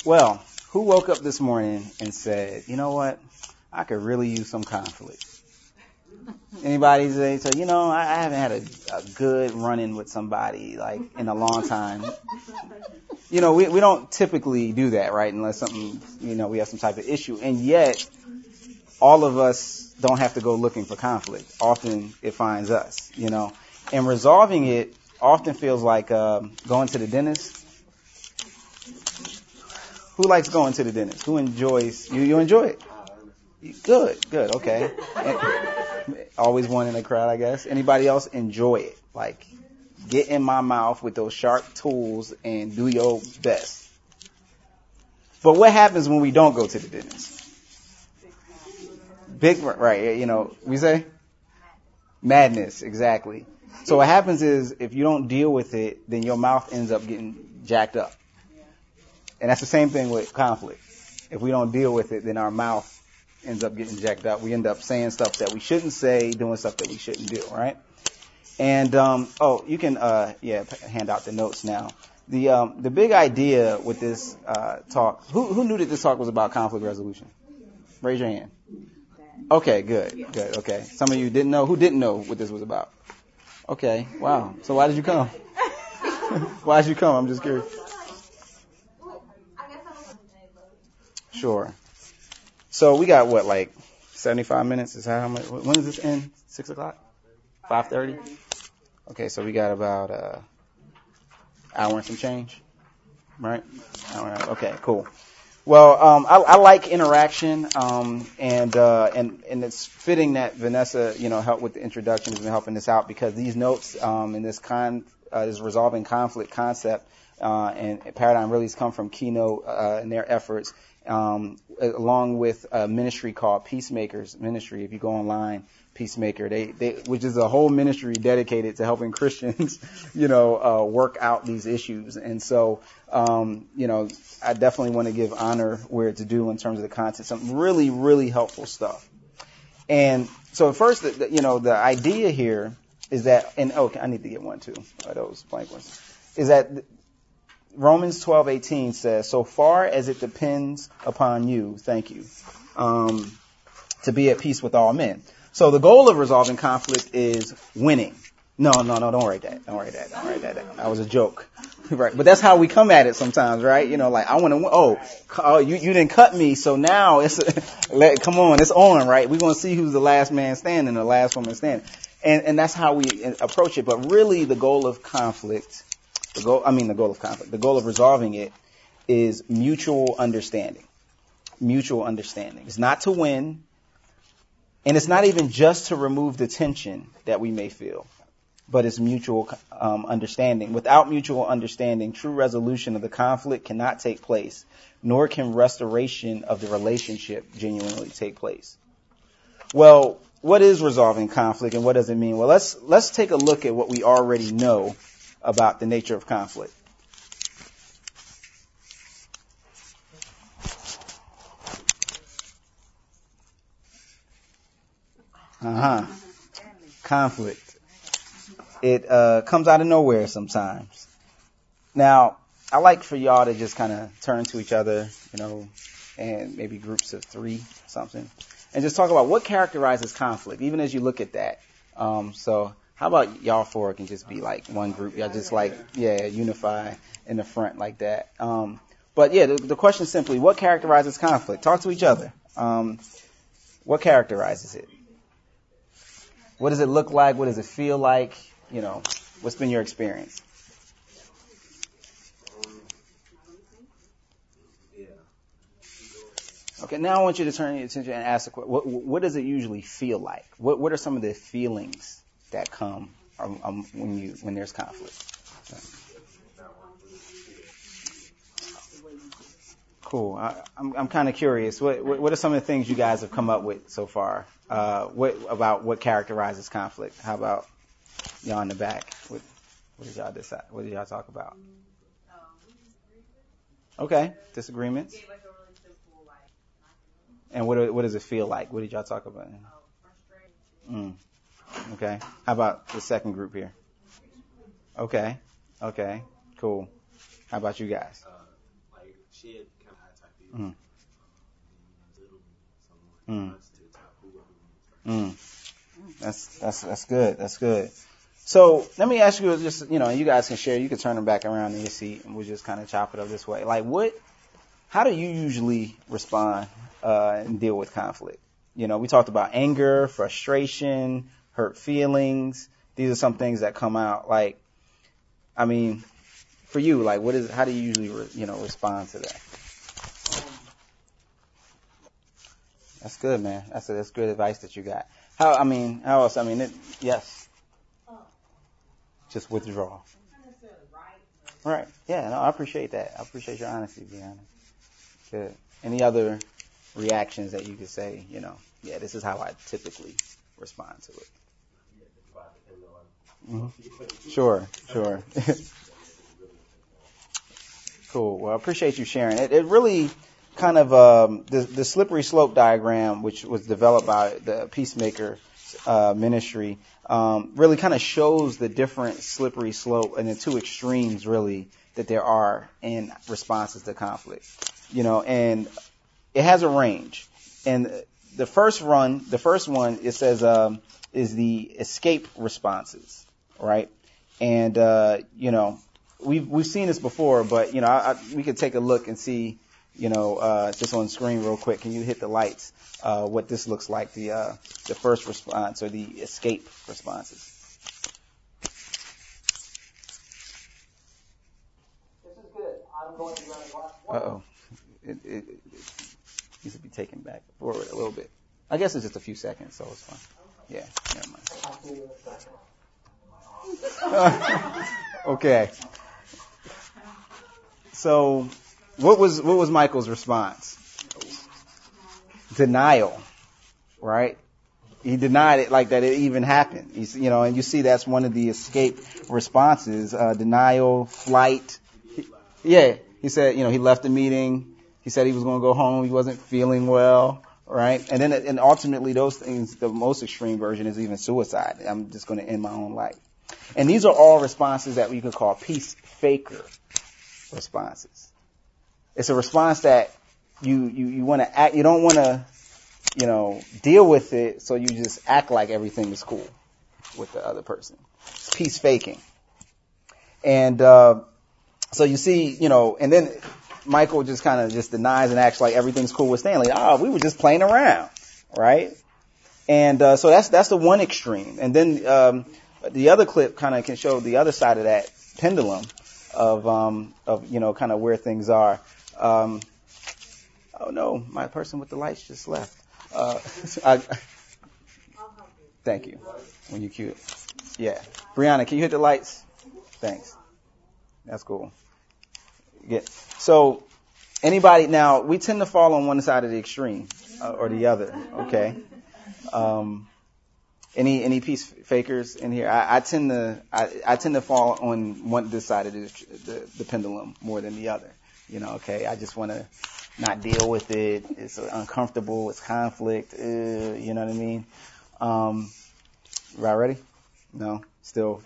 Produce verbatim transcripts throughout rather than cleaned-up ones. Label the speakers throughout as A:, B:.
A: Well, who woke up this morning and said, you know what? I could really use some conflict. Anybody say, so, you know, I, I haven't had a, a good run-in with somebody like in a long time. You know, we, we don't typically do that, right? Unless something, you know, we have some type of issue. And yet, all of us don't have to go looking for conflict. Often it finds us, you know. And resolving it often feels like um, going to the dentist. Who likes going to the dentist? Who enjoys, you, you enjoy it? Good, good, okay. And always one in the crowd, I guess. Anybody else enjoy it? Like, get in my mouth with those sharp tools and do your best. But what happens when we don't go to the dentist? Big, right, you know, we say? Madness, exactly. So what happens is, if you don't deal with it, then your mouth ends up getting jacked up. And that's the same thing with conflict. If we don't deal with it, then our mouth ends up getting jacked up. We end up saying stuff that we shouldn't say, doing stuff that we shouldn't do, right? And, um, oh, you can, uh, yeah, hand out the notes now. The, um, the big idea with this, uh, talk, who, who knew that this talk was about conflict resolution? Raise your hand. Okay, good, good, okay. Some of you didn't know. Who didn't know what this was about? Okay, wow. So why did you come? Why did you come? I'm just curious. Sure. So we got what, like seventy-five minutes? Is that how much? When does this end? Six o'clock? Five thirty? Okay, so we got about uh hour and some change, right? Hour, okay, cool. Well, um, I, I like interaction, um, and uh, and and it's fitting that Vanessa, you know, helped with the introduction, has been helping us out because these notes um, and this con uh, this resolving conflict concept uh, and paradigm really has come from Keynote uh, and their efforts. Um, along with a ministry called Peacemakers Ministry. If you go online, Peacemaker, they, they, which is a whole ministry dedicated to helping Christians, you know, uh, work out these issues. And so, um, you know, I definitely want to give honor where it's due in terms of the content. Some really, really helpful stuff. And so first, the, the, you know, the idea here is that, and okay, I need to get one too, uh, those blank ones, is that Romans twelve eighteen says, so far as it depends upon you, thank you, um, to be at peace with all men. So the goal of resolving conflict is winning. No, no, no, don't write that. Don't write that. Don't write that. That was a joke. Right. But that's how we come at it sometimes, right? You know, like, I want to win. Oh, oh, you, you didn't cut me. So now it's, let, come on, it's on, right? We're going to see who's the last man standing, the last woman standing. And, and that's how we approach it. But really the goal of conflict The goal, I mean, the goal of conflict, the goal of resolving it is mutual understanding. Mutual understanding. It's not to win, and it's not even just to remove the tension that we may feel, but it's mutual um, understanding. Without mutual understanding, true resolution of the conflict cannot take place, nor can restoration of the relationship genuinely take place. Well, what is resolving conflict, and what does it mean? Well, let's let's take a look at what we already know about the nature of conflict. Uh-huh. Conflict. It uh, comes out of nowhere sometimes. Now, I like for y'all to just kind of turn to each other, you know, and maybe groups of three, something, and just talk about what characterizes conflict, even as you look at that. Um, so how about y'all four can just be like one group? Y'all just like, yeah, unify in the front like that. Um, but yeah, the, the question is simply, what characterizes conflict? Talk to each other. Um, what characterizes it? What does it look like? What does it feel like? You know, what's been your experience? Okay, now I want you to turn your attention and ask the question, what, what does it usually feel like? What, what are some of the feelings that come um, um, when you when there's conflict? Cool. I, I'm I'm kind of curious. What, what what are some of the things you guys have come up with so far? Uh, what about what characterizes conflict? How about y'all in the back? What, what did y'all decide? What did y'all talk about? Okay, disagreements. And what what does it feel like? What did y'all talk about? Mm. Okay. How about the second group here? Okay. Okay. Cool. How about you guys?
B: shed kind of high type feel.
A: Mm.
B: Um,
A: Mm. Mm. That's that's that's good. That's good. So let me ask you, just you know, you guys can share. You can turn them back around in your seat, and we'll just kind of chop it up this way. Like, what? How do you usually respond uh, and deal with conflict? You know, we talked about anger, frustration, hurt feelings. These are some things that come out. Like, I mean, for you, like, what is? How do you usually, re, you know, respond to that? That's good, man. That's that's good advice that you got. How? I mean, how else? I mean, it, yes. Just withdraw. Right. Yeah. No, I appreciate that. I appreciate your honesty, Brianna. Good. Any other reactions that you could say? You know, yeah, this is how I typically respond to it. Mm-hmm. Sure. Sure. Cool. Well, I appreciate you sharing it. It really kind of um, the the slippery slope diagram, which was developed by the Peacemaker uh, Ministry, um, really kind of shows the different slippery slope and the two extremes really that there are in responses to conflict. You know, and it has a range. And the first run, the first one, it says um, is the escape responses, right? And uh, you know. We've we've seen this before, but you know, I, I, we could take a look and see, you know, uh, just on the screen real quick. Can you hit the lights? Uh, what this looks like, the uh, the first response or the escape responses. This is good. I'm going to run a watch. Uh oh, it, it, it needs to be taken back forward a little bit. I guess it's just a few seconds, so it's fine. Yeah, never mind. Okay. So, what was what was Michael's response? Denial, right? He denied it like that it even happened. He's, you know, and you see that's one of the escape responses: uh, denial, flight. He, yeah, he said, you know, he left the meeting. He said he was going to go home. He wasn't feeling well, right? And then, and ultimately, those things. The most extreme version is even suicide. I'm just going to end my own life. And these are all responses that we could call peace faker responses. It's a response that you, you, you want to act, you don't want to, you know, deal with it, so you just act like everything is cool with the other person. It's peace faking. And, uh, so you see, you know, and then Michael just kind of just denies and acts like everything's cool with Stanley. Oh, we were just playing around, right? And, uh, so that's, that's the one extreme. And then, um, the other clip kind of can show the other side of that pendulum of, um, of, you know, kind of where things are. Um, oh no, my person with the lights just left. Uh, I, thank you. When you cue it. Yeah. Brianna, can you hit the lights? Thanks. That's cool. Yeah. So, anybody, now, we tend to fall on one side of the extreme, uh, or the other, okay? Um, Any any peace fakers in here? I, I tend to I, I tend to fall on one this side of the, the the pendulum more than the other. You know, okay, I just want to not deal with it. It's uncomfortable. It's conflict. Uh, you know what I mean? Um, right, ready? No, still.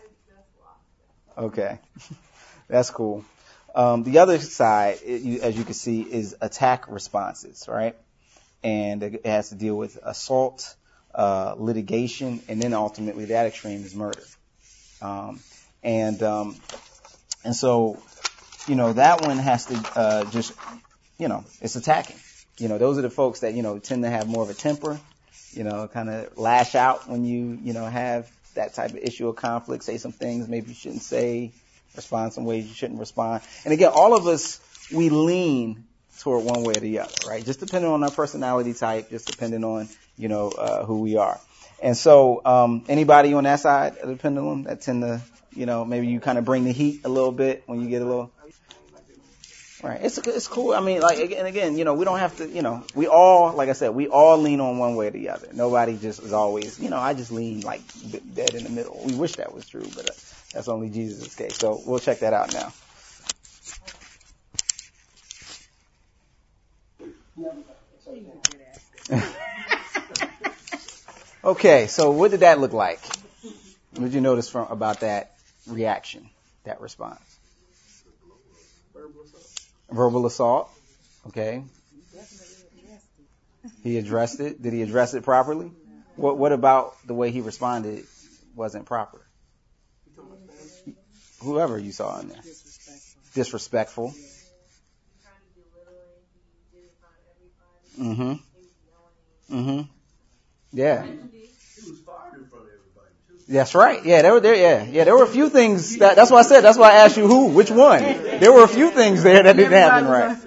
A: Okay, that's cool. Um, the other side, it, you, as you can see, is attack responses, right? And it has to deal with assault. Uh, litigation, and then ultimately that extreme is murder. Um, and, um, and so, you know, that one has to, uh, just, you know, it's attacking. You know, those are the folks that, you know, tend to have more of a temper, you know, kind of lash out when you, you know, have that type of issue of conflict, say some things maybe you shouldn't say, respond some ways you shouldn't respond. And again, all of us, we lean toward one way or the other, right? Just depending on our personality type, just depending on, you know, uh, who we are. And so, um, anybody on that side of the pendulum that tend to, you know, maybe you kind of bring the heat a little bit when you get a little, right? It's, it's cool. I mean, like, and again, you know, we don't have to, you know, we all, like I said, we all lean on one way or the other. Nobody just is always, you know, I just lean like dead in the middle. We wish that was true, but uh, that's only Jesus' case. So we'll check that out now. Okay, so what did that look like? What did you notice from about that reaction, that response? Verbal assault. Verbal assault. Okay. He addressed it. Did he address it properly? What What about the way he responded wasn't proper? Whoever you saw in there. Disrespectful. Mm-hmm. Mm-hmm. Yeah. That's right. Yeah, there were there. Yeah, yeah. There were a few things that. That's why I said. That's why I asked you who, which one. There were a few things there that didn't happen right.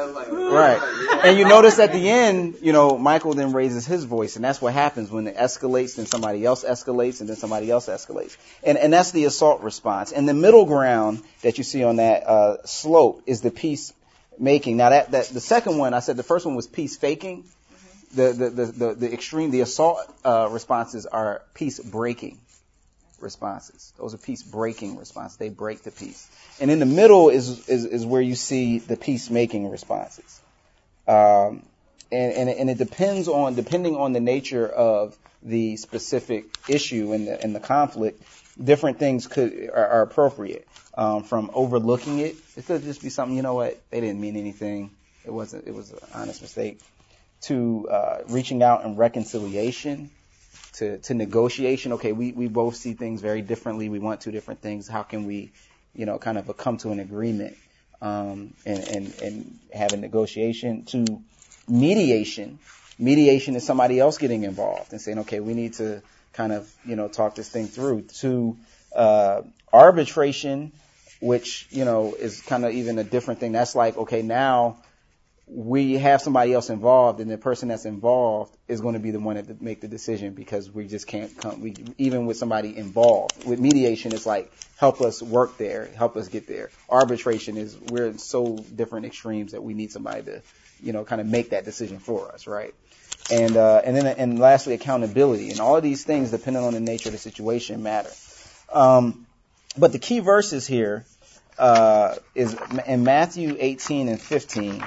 A: Right. And you notice at the end, you know, Michael then raises his voice, and that's what happens when it escalates. Then somebody else escalates, and then somebody else escalates, and and that's the assault response. And the middle ground that you see on that uh, slope is the peace making. Now that that the second one, I said the first one was peace faking. The the the the, the extreme, the assault uh, responses are peace breaking responses. Those are peace breaking responses. They break the peace. And in the middle is is, is where you see the peacemaking responses. Um, and, and and it depends on depending on the nature of the specific issue and the and the conflict. Different things could are, are appropriate. Um, from overlooking it, it could just be something. You know what? They didn't mean anything. It wasn't. It was an honest mistake. To uh, reaching out and reconciliation. To, to negotiation. Okay, we, we both see things very differently. We want two different things. How can we, you know, kind of come to an agreement um, and, and, and have a negotiation? To mediation. Mediation is somebody else getting involved and saying, okay, we need to kind of, you know, talk this thing through. To uh, arbitration, which, you know, is kind of even a different thing. That's like, okay, now we have somebody else involved, and the person that's involved is going to be the one that make the decision because we just can't come. We even with somebody involved with mediation, it's like help us work there, help us get there. Arbitration is we're in so different extremes that we need somebody to, you know, kind of make that decision for us, right? And uh, and then and lastly, accountability, and all of these things, depending on the nature of the situation, matter. Um, but the key verses here uh, is in Matthew eighteen and fifteen.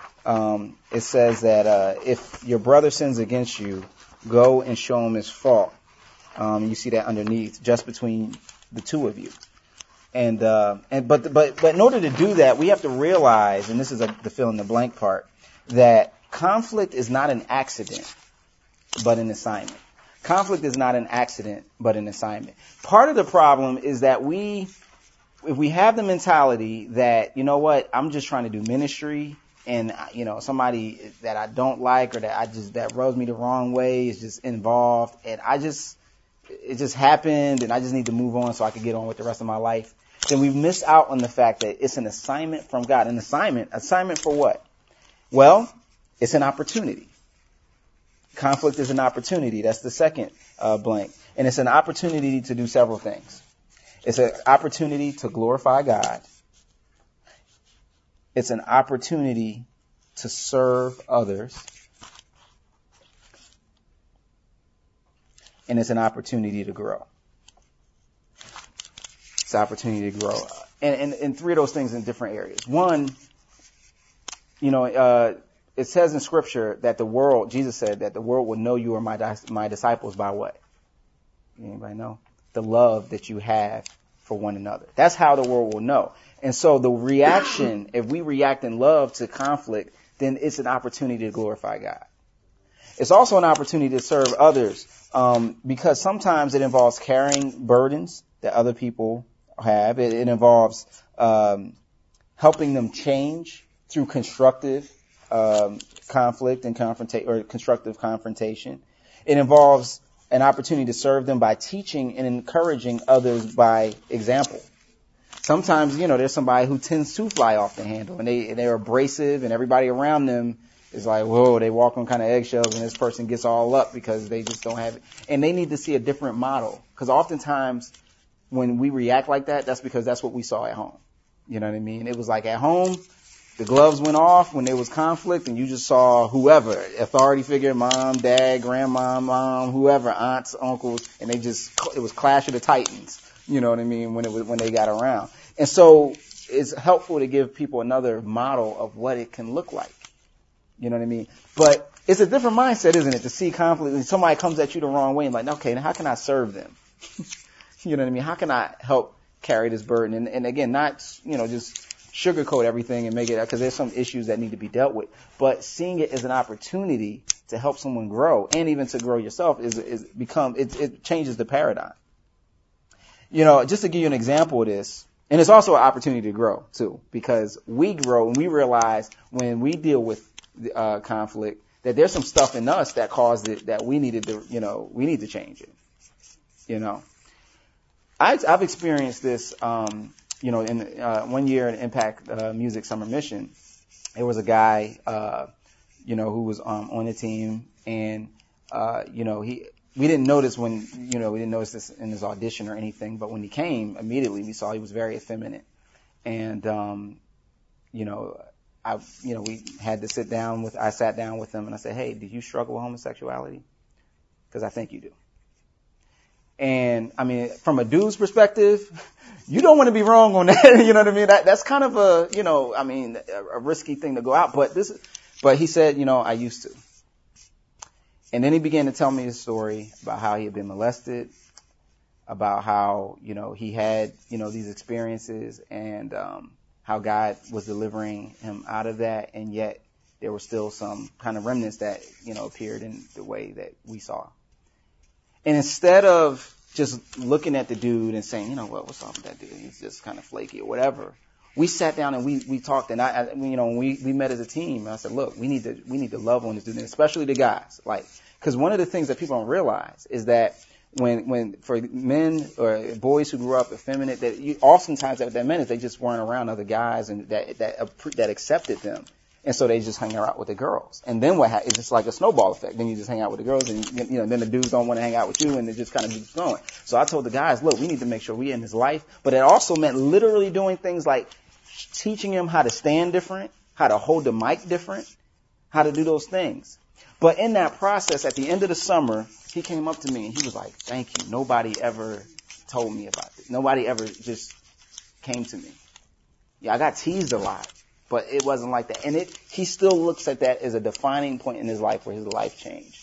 A: Um, it says that uh, if your brother sins against you, go and show him his fault. Um, you see that underneath, just between the two of you. And uh, and but but but in order to do that, we have to realize, and this is a, the fill in the blank part, that conflict is not an accident, but an assignment. Conflict is not an accident, but an assignment. Part of the problem is that we, if we have the mentality that, you know what, I'm just trying to do ministry. And, you know, somebody that I don't like or that I just, that rubs me the wrong way is just involved. And I just, it just happened and I just need to move on so I can get on with the rest of my life. Then we miss out on the fact that it's an assignment from God. An assignment, assignment for what? Well, it's an opportunity. Conflict is an opportunity. That's the second uh, blank. And it's an opportunity to do several things. It's an opportunity to glorify God. It's an opportunity to serve others. And it's an opportunity to grow. It's an opportunity to grow. And, and, and three of those things in different areas. One, you know, uh, it says in Scripture that the world, Jesus said that the world will know you are my, my disciples by what? Anybody know? The love that you have for one another. That's how the world will know. And so the reaction, if we react in love to conflict, then it's an opportunity to glorify God. It's also an opportunity to serve others, um, because sometimes it involves carrying burdens that other people have. It, it involves um, helping them change through constructive um, conflict and confrontation, or constructive confrontation. It involves an opportunity to serve them by teaching and encouraging others by example. Sometimes, you know, there's somebody who tends to fly off the handle, and they, they're abrasive, and everybody around them is like, whoa, they walk on kind of eggshells, and this person gets all up because they just don't have it. And they need to see a different model. Because oftentimes, when we react like that, that's because that's what we saw at home. You know what I mean? It was like at home, the gloves went off when there was conflict, and you just saw whoever, authority figure, mom, dad, grandma, mom, whoever, aunts, uncles, and they just, it was Clash of the Titans. You know what I mean? When it was, when they got around. And so it's helpful to give people another model of what it can look like. You know what I mean? But it's a different mindset, isn't it? To see conflict and somebody comes at you the wrong way and like, okay, now how can I serve them? You know what I mean? How can I help carry this burden? And, and again, not, you know, just sugarcoat everything and make it, because there's some issues that need to be dealt with. But seeing it as an opportunity to help someone grow and even to grow yourself is, is become, it, it changes the paradigm. You know, just to give you an example of this, and it's also an opportunity to grow too, because we grow and we realize when we deal with uh, conflict that there's some stuff in us that caused it that we needed to, you know, we need to change it. You know, I, I've experienced this, um, you know, in uh, one year in Impact uh, Music Summer Mission, there was a guy, uh, you know, who was um, on the team, and uh, you know, he. We didn't notice when, you know, we didn't notice this in his audition or anything, but when he came, immediately we saw he was very effeminate. And, um, you know, I, you know, we had to sit down with, I sat down with him and I said, hey, do you struggle with homosexuality? Because I think you do. And, I mean, from a dude's perspective, you don't want to be wrong on that. You know what I mean? That, that's kind of a, you know, I mean, a, a risky thing to go out. But this, but he said, you know, I used to. And then he began to tell me his story about how he had been molested, about how, you know, he had, you know, these experiences and um, how God was delivering him out of that. And yet there were still some kind of remnants that, you know, appeared in the way that we saw. And instead of just looking at the dude and saying, you know what, what's up with that dude? He's just kind of flaky or whatever. We sat down and we, we talked, and I, I you know, we, we met as a team, and I said, look, we need to, we need to love on this dude, and especially the guys. Like, cause one of the things that people don't realize is that when, when, for men or boys who grew up effeminate, that you, oftentimes that, that meant is they just weren't around other guys and that, that, that accepted them. And so they just hang out with the girls. And then what happens, it's just like a snowball effect. Then you just hang out with the girls and, you know, then the dudes don't want to hang out with you and it just kind of keeps going. So I told the guys, look, we need to make sure we're in his life. But it also meant literally doing things like teaching him how to stand different, how to hold the mic different, how to do those things. But in that process, at the end of the summer, he came up to me and he was like, thank you. Nobody ever told me about this. Nobody ever just came to me. Yeah, I got teased a lot. But it wasn't like that. And it, he still looks at that as a defining point in his life where his life changed.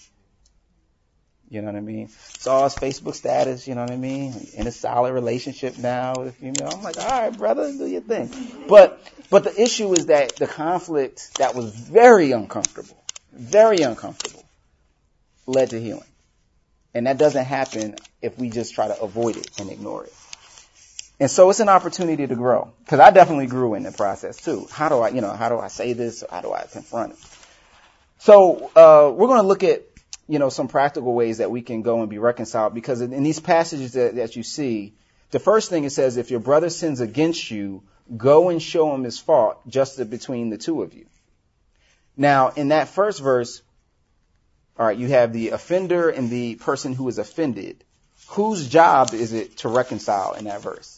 A: You know what I mean? Saw his Facebook status, you know what I mean? In a solid relationship now with a female. I'm like, all right, brother, do your thing. But, but the issue is that the conflict that was very uncomfortable, very uncomfortable, led to healing. And that doesn't happen if we just try to avoid it and ignore it. And so it's an opportunity to grow, because I definitely grew in the process too. How do I, you know, how do I say this? How do I confront it? So uh, we're going to look at, you know, some practical ways that we can go and be reconciled, because in, in these passages that, that you see, the first thing it says, if your brother sins against you, go and show him his fault just between the two of you. Now, in that first verse, all right, you have the offender and the person who is offended. Whose job is it to reconcile in that verse?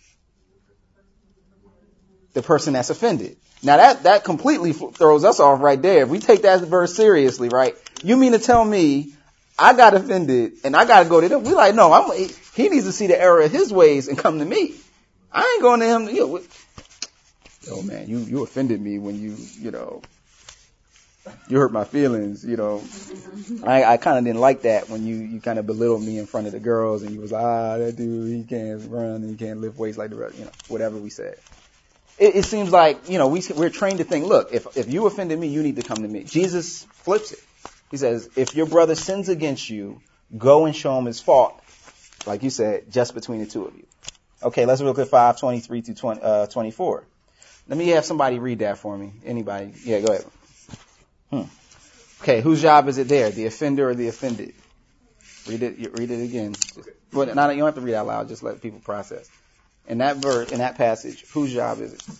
A: The person that's offended. Now that, that completely throws us off right there. If we take that verse seriously, right? You mean to tell me I got offended and I got to go to them? We're like, no, I'm, he needs to see the error of his ways and come to me. I ain't going to him. You know, yo, man, you, you offended me when you, you know, you hurt my feelings, you know. I, I kind of didn't like that when you, you kind of belittled me in front of the girls and you was like, ah, that dude, he can't run and he can't lift weights like the rest, you know, whatever we said. It, it seems like, you know, we, we're trained to think, look, if, if you offended me, you need to come to me. Jesus flips it. He says, if your brother sins against you, go and show him his fault. Like you said, just between the two of you. Okay, let's look at five twenty-three through twenty, uh, twenty-four. Let me have somebody read that for me. Anybody? Yeah, go ahead. Hmm. Okay, whose job is it there? The offender or the offended? Read it, read it again. Well, not, you don't have to read out loud, just let people process. In that verse, in that passage, whose job is it?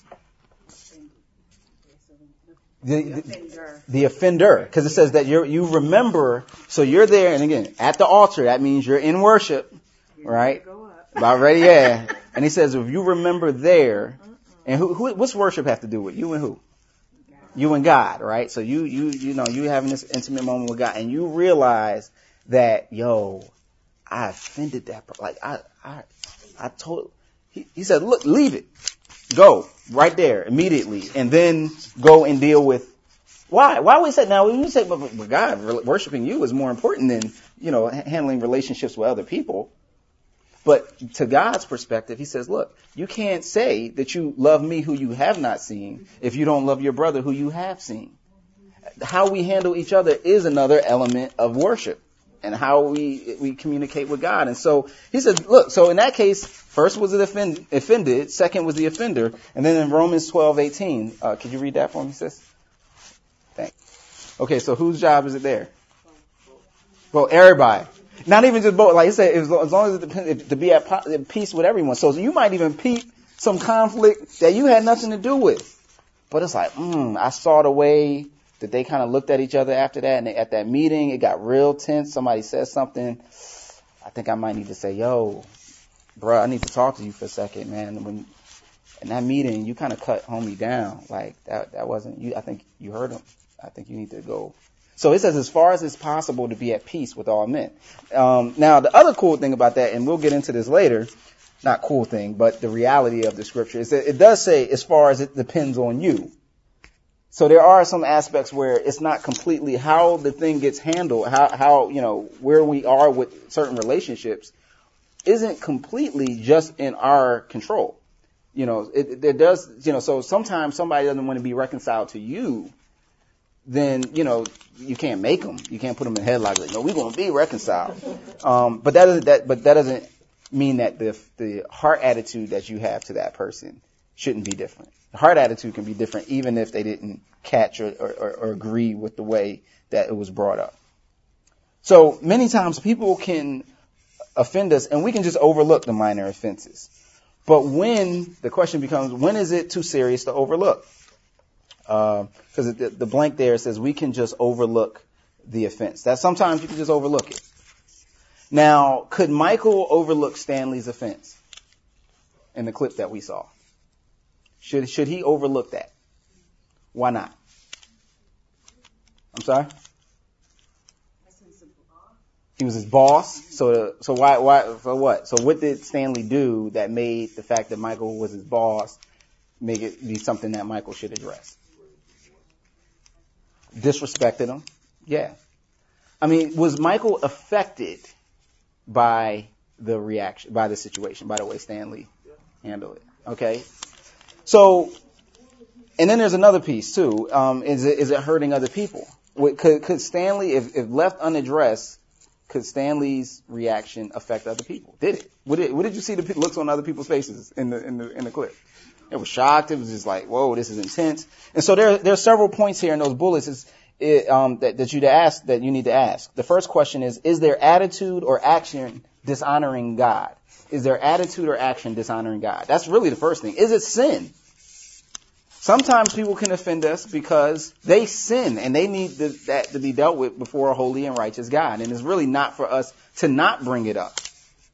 A: The, the, the offender. Because it says that you you remember, so you're there, and again, at the altar, that means you're in worship, right? About ready, yeah. And he says, if you remember there, and who, who, what's worship have to do with? You and who? You and God, right? So you, you, you know, you having this intimate moment with God, and you realize that, yo, I offended that person. Like, I, I, I told, he, he said, look, leave it. Go right there immediately, and then go and deal with why. Why we say now? When you say, but, but God, worshiping you is more important than, you know, handling relationships with other people. But to God's perspective, he says, look, you can't say that you love me who you have not seen if you don't love your brother who you have seen. How we handle each other is another element of worship and how we we communicate with God. And so he said, look, so in that case, first was the offend, offended, second was the offender. And then in Romans twelve eighteen, uh, could you read that for me, sis? Thanks. Okay, so whose job is it there? Well, everybody. Not even just both. Like I said, as long as it's to be at peace with everyone. So you might even peep some conflict that you had nothing to do with. But it's like, mm, I saw the way that they kind of looked at each other after that. And they, at that meeting, it got real tense. Somebody said something. I think I might need to say, yo, bro, I need to talk to you for a second, man. When in that meeting, you kind of cut homie down. Like that, that wasn't you. I think you heard him. I think you need to go. So it says, as far as it's possible to be at peace with all men. Um, now, the other cool thing about that, and we'll get into this later, not cool thing, but the reality of the scripture is that it does say, as far as it depends on you. So there are some aspects where it's not completely how the thing gets handled, how, how, you know, where we are with certain relationships isn't completely just in our control. You know, it, it does, you know, so sometimes somebody doesn't want to be reconciled to you. Then, you know, you can't make them. You can't put them in a headlock like, no, we're going to be reconciled. Um, but that doesn't, that, but that doesn't mean that the, the heart attitude that you have to that person shouldn't be different. The heart attitude can be different even if they didn't catch or, or, or agree with the way that it was brought up. So many times people can offend us and we can just overlook the minor offenses. But when, the question becomes, when is it too serious to overlook? Because uh, the, the blank there says we can just overlook the offense. That sometimes you can just overlook it. Now, could Michael overlook Stanley's offense in the clip that we saw? Should should he overlook that? Why not? I'm sorry? He was his boss. So so why why so what? So what did Stanley do that made the fact that Michael was his boss make it be something that Michael should address? Disrespected him. Yeah. I mean, was Michael affected by the reaction, by the situation, by the way Stanley handled it? Okay. So, and then there's another piece too. Um, is it, is it hurting other people? Could, could Stanley, if, if left unaddressed, could Stanley's reaction affect other people? Did it? What did, what did you see the looks on other people's faces in the, in the, in the clip? It was shocked. It was just like, whoa, this is intense. And so there, there are several points here in those bullets is, it, um, that, that you to ask, that you need to ask. The first question is, is their attitude or action dishonoring God? Is their attitude or action dishonoring God? That's really the first thing. Is it sin? Sometimes people can offend us because they sin and they need the, that to be dealt with before a holy and righteous God. And it's really not for us to not bring it up.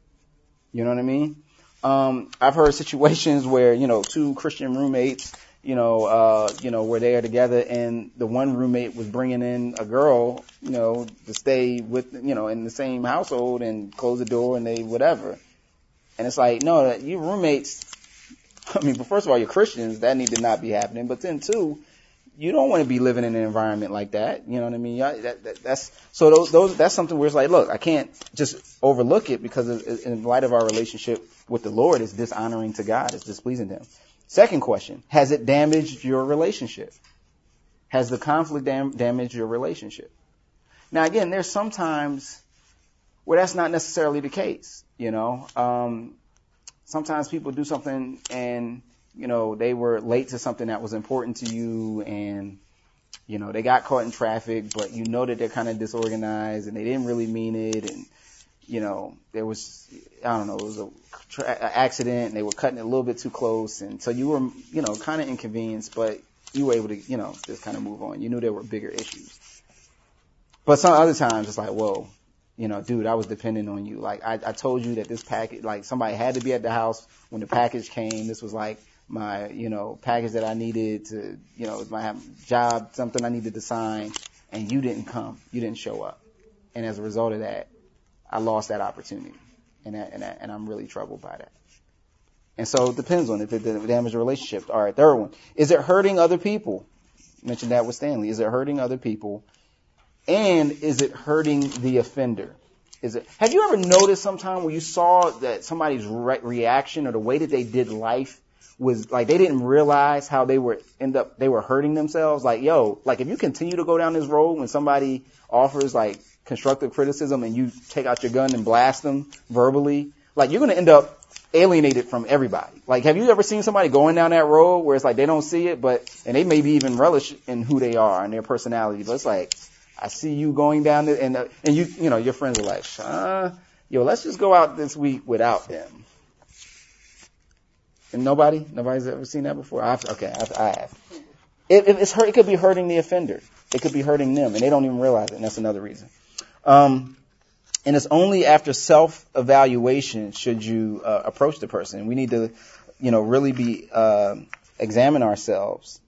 A: You know what I mean? Um, I've heard situations where, you know, two Christian roommates, you know, uh, you know, where they are together and the one roommate was bringing in a girl, you know, to stay with, you know, in the same household and close the door and they whatever. And it's like, no, you roommates, I mean, but first of all, you're Christians, that need to not be happening. But then two, you don't want to be living in an environment like that. You know what I mean? That, that, that's, so those, those, that's something where it's like, look, I can't just overlook it because in light of our relationship with the Lord, it's dishonoring to God. It's displeasing to Him. Second question, has it damaged your relationship? Has the conflict dam- damaged your relationship? Now, again, there's sometimes where that's not necessarily the case. You know, um, sometimes people do something and, you know, they were late to something that was important to you and, you know, they got caught in traffic, but you know that they're kind of disorganized and they didn't really mean it. And, you know, there was, I don't know, it was a tra- accident and they were cutting it a little bit too close. And so you were, you know, kind of inconvenienced, but you were able to, you know, just kind of move on. You knew there were bigger issues. But some other times it's like, whoa. You know, dude, I was depending on you. Like, I, I told you that this package, like, somebody had to be at the house when the package came. This was like my, you know, package that I needed to, you know, my job, something I needed to sign, and you didn't come. You didn't show up. And as a result of that, I lost that opportunity. And that, and, that, and I'm really troubled by that. And so it depends on if it damaged the relationship. All right, third one. Is it hurting other people? I mentioned that with Stanley. Is it hurting other people? And is it hurting the offender? is it, have you ever noticed sometime when you saw that somebody's re- reaction or the way that they did life was like they didn't realize how they were end up they were hurting themselves? Like, yo, like if you continue to go down this road when somebody offers like constructive criticism and you take out your gun and blast them verbally, like you're going to end up alienated from everybody. Like, have you ever seen somebody going down that road where it's like they don't see it, but and they maybe even relish in who they are and their personality, but it's like, I see you going down there, and uh, and you you know your friends are like, uh, yo, let's just go out this week without them. And nobody, nobody's ever seen that before. I've, okay, I've, I have. It, it, it's hurt. It could be hurting the offender. It could be hurting them, and they don't even realize it. And that's another reason. Um, and it's only after self-evaluation should you uh, approach the person. We need to, you know, really be uh, examine ourselves.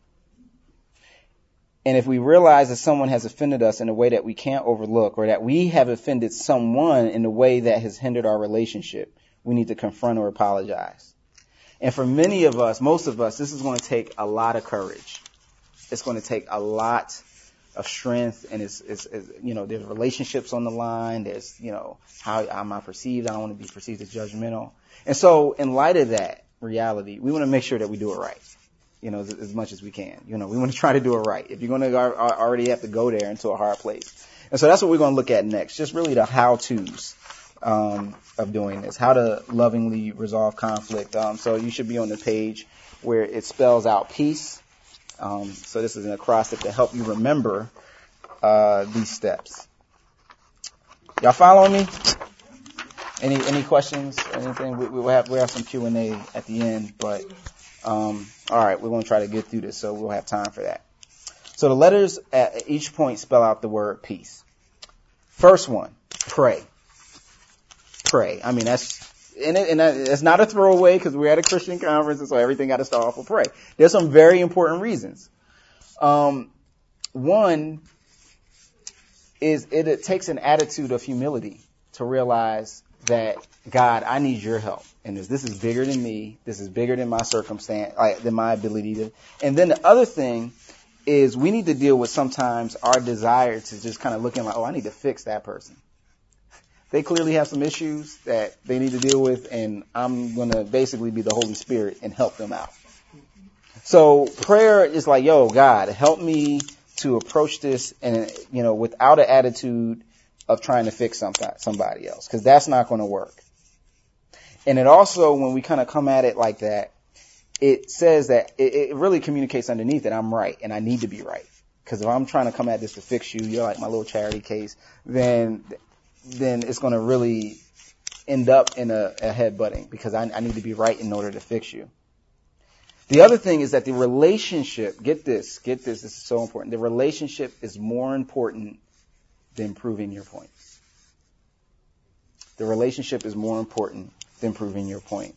A: And if we realize that someone has offended us in a way that we can't overlook, or that we have offended someone in a way that has hindered our relationship, we need to confront or apologize. And for many of us, most of us, this is going to take a lot of courage. It's going to take a lot of strength, and it's, it's, it's you know, there's relationships on the line. There's, you know, how am I perceived? I don't want to be perceived as judgmental. And so in light of that reality, we want to make sure that we do it right. You know, as, as much as we can. You know, we want to try to do it right. If you're going to already have to go there into a hard place. And so that's what we're going to look at next. Just really the how-tos um, of doing this. How to lovingly resolve conflict. Um, so you should be on the page where it spells out peace. Um, so this is an acrostic to help you remember uh, these steps. Y'all following me? Any any questions? Anything? We, we have we have some Q and A at the end, but. Um, all right, we're going to try to get through this, so we'll have time for that. So the letters at each point spell out the word peace. First one, pray. Pray. I mean, that's and, it, and it's not a throwaway because we're at a Christian conference, and so everything got to start off with pray. There's some very important reasons. Um, one is it, it takes an attitude of humility to realize that, God, I need your help. And this, this is bigger than me. This is bigger than my circumstance, like, than my ability to. And then the other thing is we need to deal with sometimes our desire to just kind of looking like, oh, I need to fix that person. They clearly have some issues that they need to deal with, and I'm going to basically be the Holy Spirit and help them out. So prayer is like, yo, God, help me to approach this and, you know, without an attitude of trying to fix somebody else, because that's not going to work. And it also, when we kind of come at it like that, it says that it, it really communicates underneath that I'm right and I need to be right. Because if I'm trying to come at this to fix you, you're like my little charity case, then then it's going to really end up in a, a headbutting because I, I need to be right in order to fix you. The other thing is that the relationship, get this, get this, this is so important. The relationship is more important than proving your point. The relationship is more important than proving your point.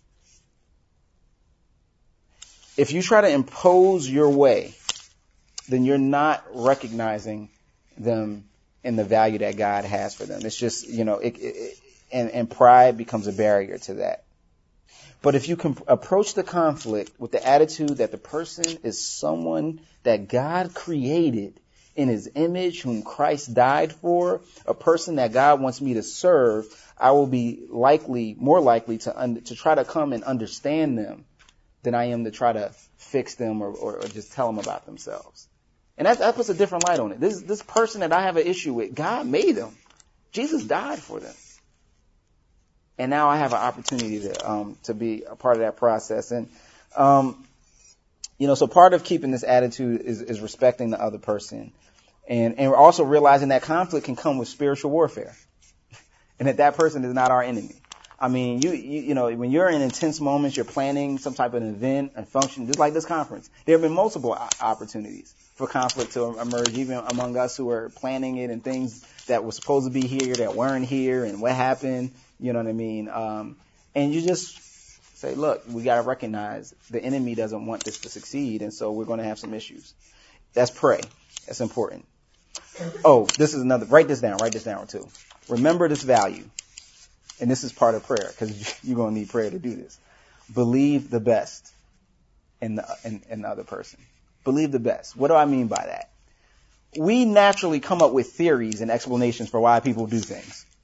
A: If you try to impose your way, then you're not recognizing them in the value that God has for them. It's just, you know, it, it, and, and pride becomes a barrier to that. But if you can approach the conflict with the attitude that the person is someone that God created in his image, whom Christ died for, a person that God wants me to serve, I will be likely, more likely to un- to try to come and understand them than I am to try to fix them or, or, or just tell them about themselves. And that, that puts a different light on it. This this person that I have an issue with, God made them. Jesus died for them. And now I have an opportunity to um to be a part of that process. And um you know, so part of keeping this attitude is, is respecting the other person. And and also realizing that conflict can come with spiritual warfare. And that that person is not our enemy. I mean, you, you you know, when you're in intense moments, you're planning some type of event and function, just like this conference. There have been multiple opportunities for conflict to emerge, even among us who are planning it, and things that were supposed to be here that weren't here, and what happened. You know what I mean? Um, and you just say, look, we got to recognize the enemy doesn't want this to succeed, and so we're going to have some issues. That's pray. That's important. Oh, this is another. Write this down. Write this down too. Remember this value. And this is part of prayer, because you're going to need prayer to do this. Believe the best in the, in, in the other person. Believe the best. What do I mean by that? We naturally come up with theories and explanations for why people do things.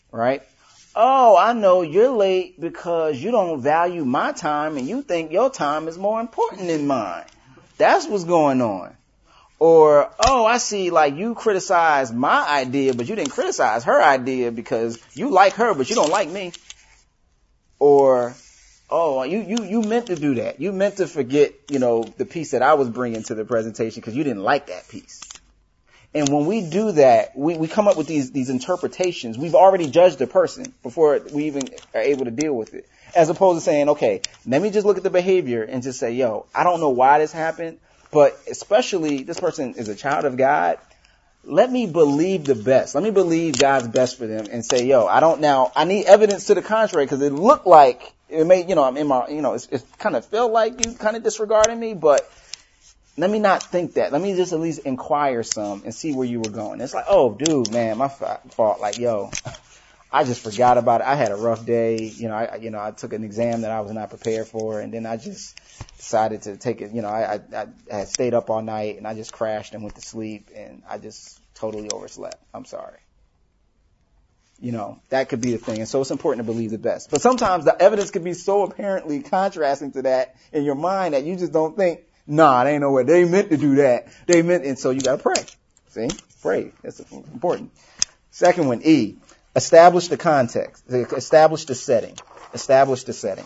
A: right? Oh, I know you're late because you don't value my time and you think your time is more important than mine. That's what's going on. Or, oh, I see, like, you criticize my idea, but you didn't criticize her idea because you like her, but you don't like me. Or, oh, you, you, you meant to do that. You meant to forget, you know, the piece that I was bringing to the presentation because you didn't like that piece. And when we do that, we, we come up with these, these interpretations. We've already judged the person before we even are able to deal with it. As opposed to saying, okay, let me just look at the behavior and just say, yo, I don't know why this happened, but especially this person is a child of God. Let me believe the best. Let me believe God's best for them and say, yo, I don't now, I need evidence to the contrary because it looked like it may, you know, I'm in my, you know, it's, it kind of felt like you kind of disregarding me, but let me not think that. Let me just at least inquire some and see where you were going. It's like, oh, dude, man, my fault. Like, yo, I just forgot about it. I had a rough day. You know, I, you know, I took an exam that I was not prepared for, and then I just decided to take it. You know, I, I, I had stayed up all night, and I just crashed and went to sleep, and I just totally overslept. I'm sorry. You know, that could be the thing. And so it's important to believe the best. But sometimes the evidence could be so apparently contrasting to that in your mind that you just don't think, nah, they ain't no way. They meant to do that. They meant, and so you gotta pray. See? Pray. That's important. Second one, E. Establish the context. Establish the setting. Establish the setting.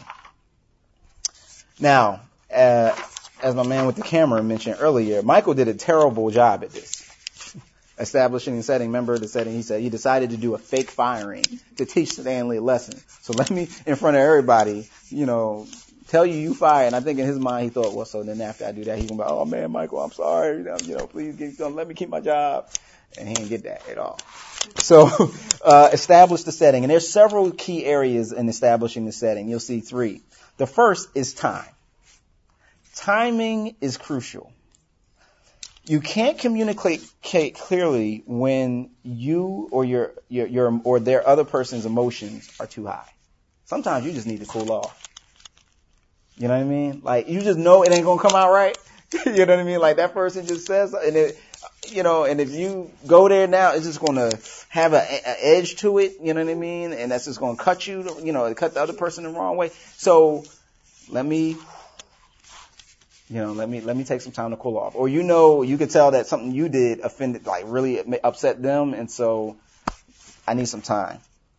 A: Now, uh, as my man with the camera mentioned earlier, Michael did a terrible job at this. Establishing the setting. Remember the setting? He said he decided to do a fake firing to teach Stanley a lesson. So let me, in front of everybody, you know, tell you you fired. And I think in his mind he thought, well, so then after I do that, he's gonna be, oh man, Michael, I'm sorry. You know, you know please give, don't let me keep my job. And he didn't get that at all. So, uh, establish the setting. And there's several key areas in establishing the setting. You'll see three. The first is time. Timing is crucial. You can't communicate clearly when you or your, your, your, or their other person's emotions are too high. Sometimes you just need to cool off. You know what I mean? Like, you just know it ain't gonna come out right. You know what I mean? Like, that person just says, and it, you know, and if you go there now, it's just gonna have a, a edge to it. You know what I mean? And that's just gonna cut you, you know, cut the other person the wrong way. So, let me, you know, let me, let me take some time to cool off. Or, you know, you could tell that something you did offended, like, really upset them, and so, I need some time.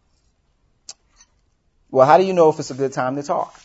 A: Well, how do you know if it's a good time to talk?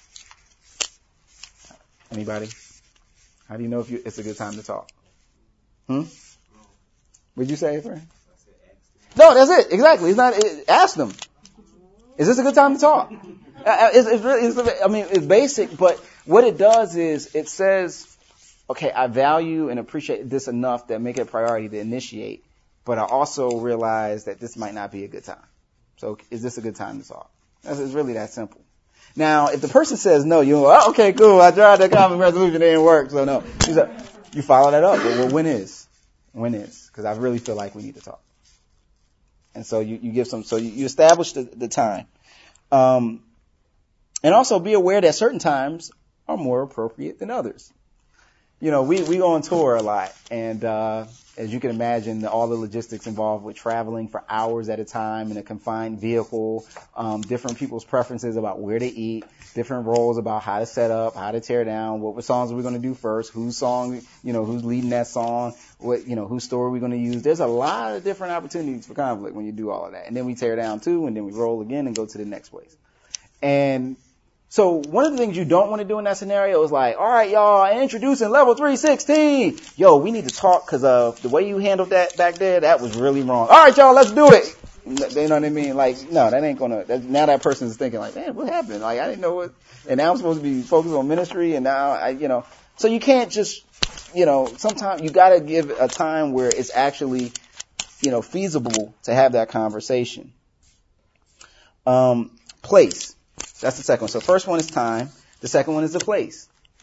A: Anybody? How do you know if you, it's a good time to talk? Hmm? What'd you say, friend? No, that's it. Exactly. It's not, it, ask them. Is this a good time to talk? Uh, it's, it's really, it's, I mean, it's basic, but what it does is it says, okay, I value and appreciate this enough that make it a priority to initiate, but I also realize that this might not be a good time. So is this a good time to talk? That's, it's really that simple. Now, if the person says no, you go, oh, okay, cool, I tried that common resolution, it didn't work, so no. You, say, you follow that up. Well, well, when is? When is? Because I really feel like we need to talk. And so you, you give some, so you, you establish the, the time. Um, and also be aware that certain times are more appropriate than others. You know, we, we go on tour a lot, and, uh, as you can imagine, all the logistics involved with traveling for hours at a time in a confined vehicle, um, different people's preferences about where to eat, different roles about how to set up, how to tear down, what songs are we going to do first, whose song, you know, who's leading that song, what, you know, whose story are we going to use. There's a lot of different opportunities for conflict when you do all of that. And then we tear down too, and then we roll again and go to the next place. And so one of the things you don't want to do in that scenario is like, all right, y'all, introducing level three sixteen. Yo, we need to talk because of the way you handled that back there. That was really wrong. All right, y'all, let's do it. You know what I mean? Like, no, that ain't gonna, that, now that person is thinking like, man, what happened? Like, I didn't know what, and now I'm supposed to be focused on ministry, and now I, you know, so you can't just, you know, sometimes you gotta give a time where it's actually, you know, feasible to have that conversation. Um, place. That's the second one. So first one is time. The second one is the place.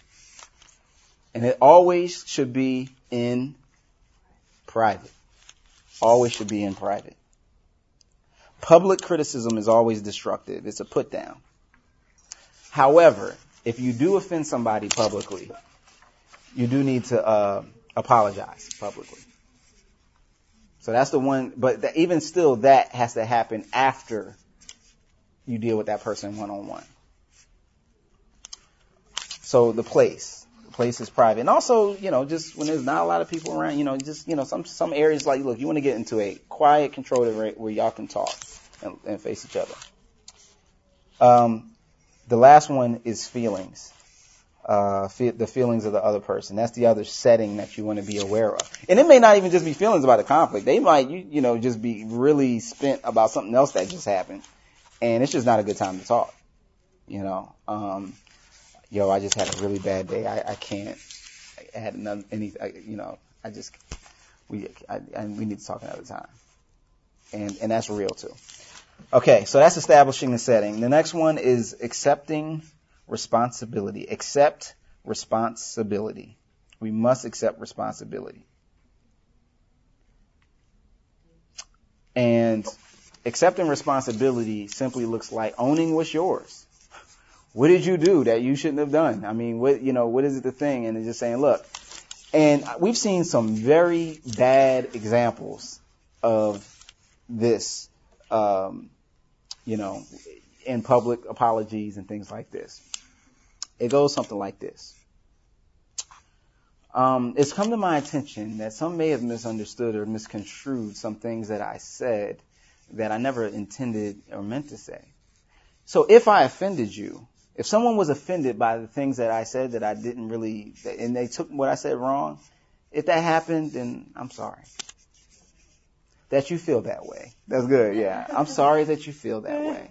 A: And it always should be in private. Always should be in private. Public criticism is always destructive. It's a put down. However, if you do offend somebody publicly, you do need to uh, apologize publicly. So that's the one, but the, even still that has to happen after you deal with that person one-on-one. So the place. The place is private. And also, you know, just when there's not a lot of people around, you know, just, you know, some some areas like, look, you want to get into a quiet, controlled area where y'all can talk and, and face each other. Um, the last one is feelings. Uh, fe- the feelings of the other person. That's the other setting that you want to be aware of. And it may not even just be feelings about the conflict. They might, you, you know, just be really spent about something else that just happened. And it's just not a good time to talk. You know, um, yo, I just had a really bad day. I, I can't, I had none, any, I, you know, I just, we, I, I, we need to talk another time. And, and that's real too. Okay. So that's establishing the setting. The next one is accepting responsibility. Accept responsibility. We must accept responsibility. And accepting responsibility simply looks like owning what's yours. What did you do that you shouldn't have done? I mean, what, you know, what is it the thing? And it's just saying, look, and we've seen some very bad examples of this, um, you know, in public apologies and things like this. It goes something like this. Um, it's come to my attention that some may have misunderstood or misconstrued some things that I said that I never intended or meant to say. So if I offended you, if someone was offended by the things that I said that I didn't really, and they took what I said wrong, if that happened, then I'm sorry. That you feel that way. That's good, yeah. I'm sorry that you feel that way.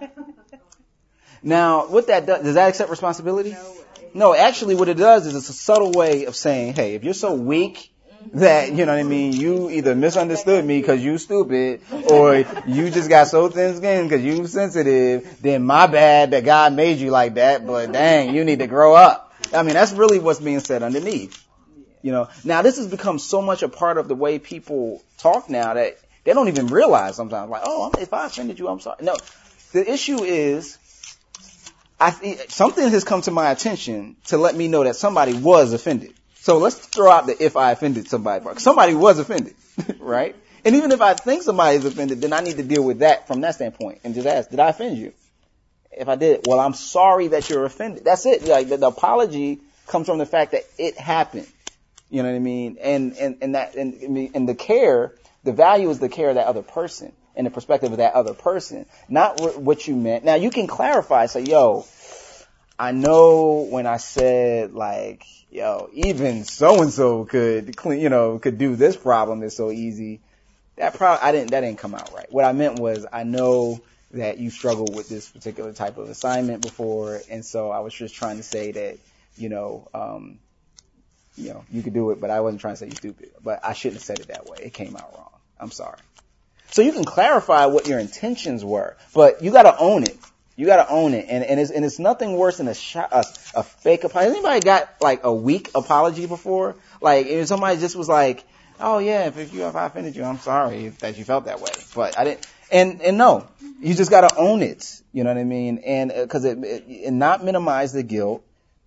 A: Now, what that does, does that accept responsibility?
B: No,
A: no, actually what it does is it's a subtle way of saying, hey, if you're so weak that, you know what I mean, you either misunderstood me because you stupid, or you just got so thin-skinned because you sensitive, then my bad that God made you like that, but dang, you need to grow up. I mean, that's really what's being said underneath. You know, now this has become so much a part of the way people talk now that they don't even realize sometimes, like, oh, if I offended you, I'm sorry. No, the issue is, I th- something has come to my attention to let me know that somebody was offended. So let's throw out the if I offended somebody part. Somebody was offended, right? And even if I think somebody is offended, then I need to deal with that from that standpoint and just ask, did I offend you? If I did, well, I'm sorry that you're offended. That's it. Like the, the apology comes from the fact that it happened. You know what I mean? And and and that and, and the care, the value is the care of that other person and the perspective of that other person, not what you meant. Now you can clarify, say, yo, I know when I said like, yo, even so and so could clean, you know, could do this problem. It's so easy. That probably I didn't. That didn't come out right. What I meant was, I know that you struggled with this particular type of assignment before, and so I was just trying to say that, you know, um, you know, you could do it, but I wasn't trying to say you're stupid. But I shouldn't have said it that way. It came out wrong. I'm sorry. So you can clarify what your intentions were, but you got to own it. You got to own it, and and it's and it's nothing worse than a shot, a, a fake apology. Anybody got like a weak apology before? Like if somebody just was like, "Oh yeah, if, if you if I offended you, I'm sorry that you felt that way," but I didn't. And and no, you just got to own it. You know what I mean? And because it, it and not minimize the guilt.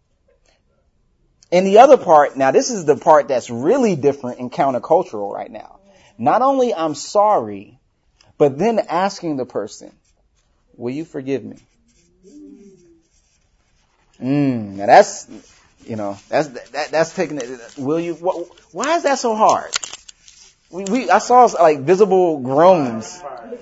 A: And the other part, now this is the part that's really different and countercultural right now. Not only I'm sorry, but then asking the person, will you forgive me? Mm, now that's, you know, that's, that, that's taking it. Will you, what, why is that so hard? We, we, I saw like visible groans.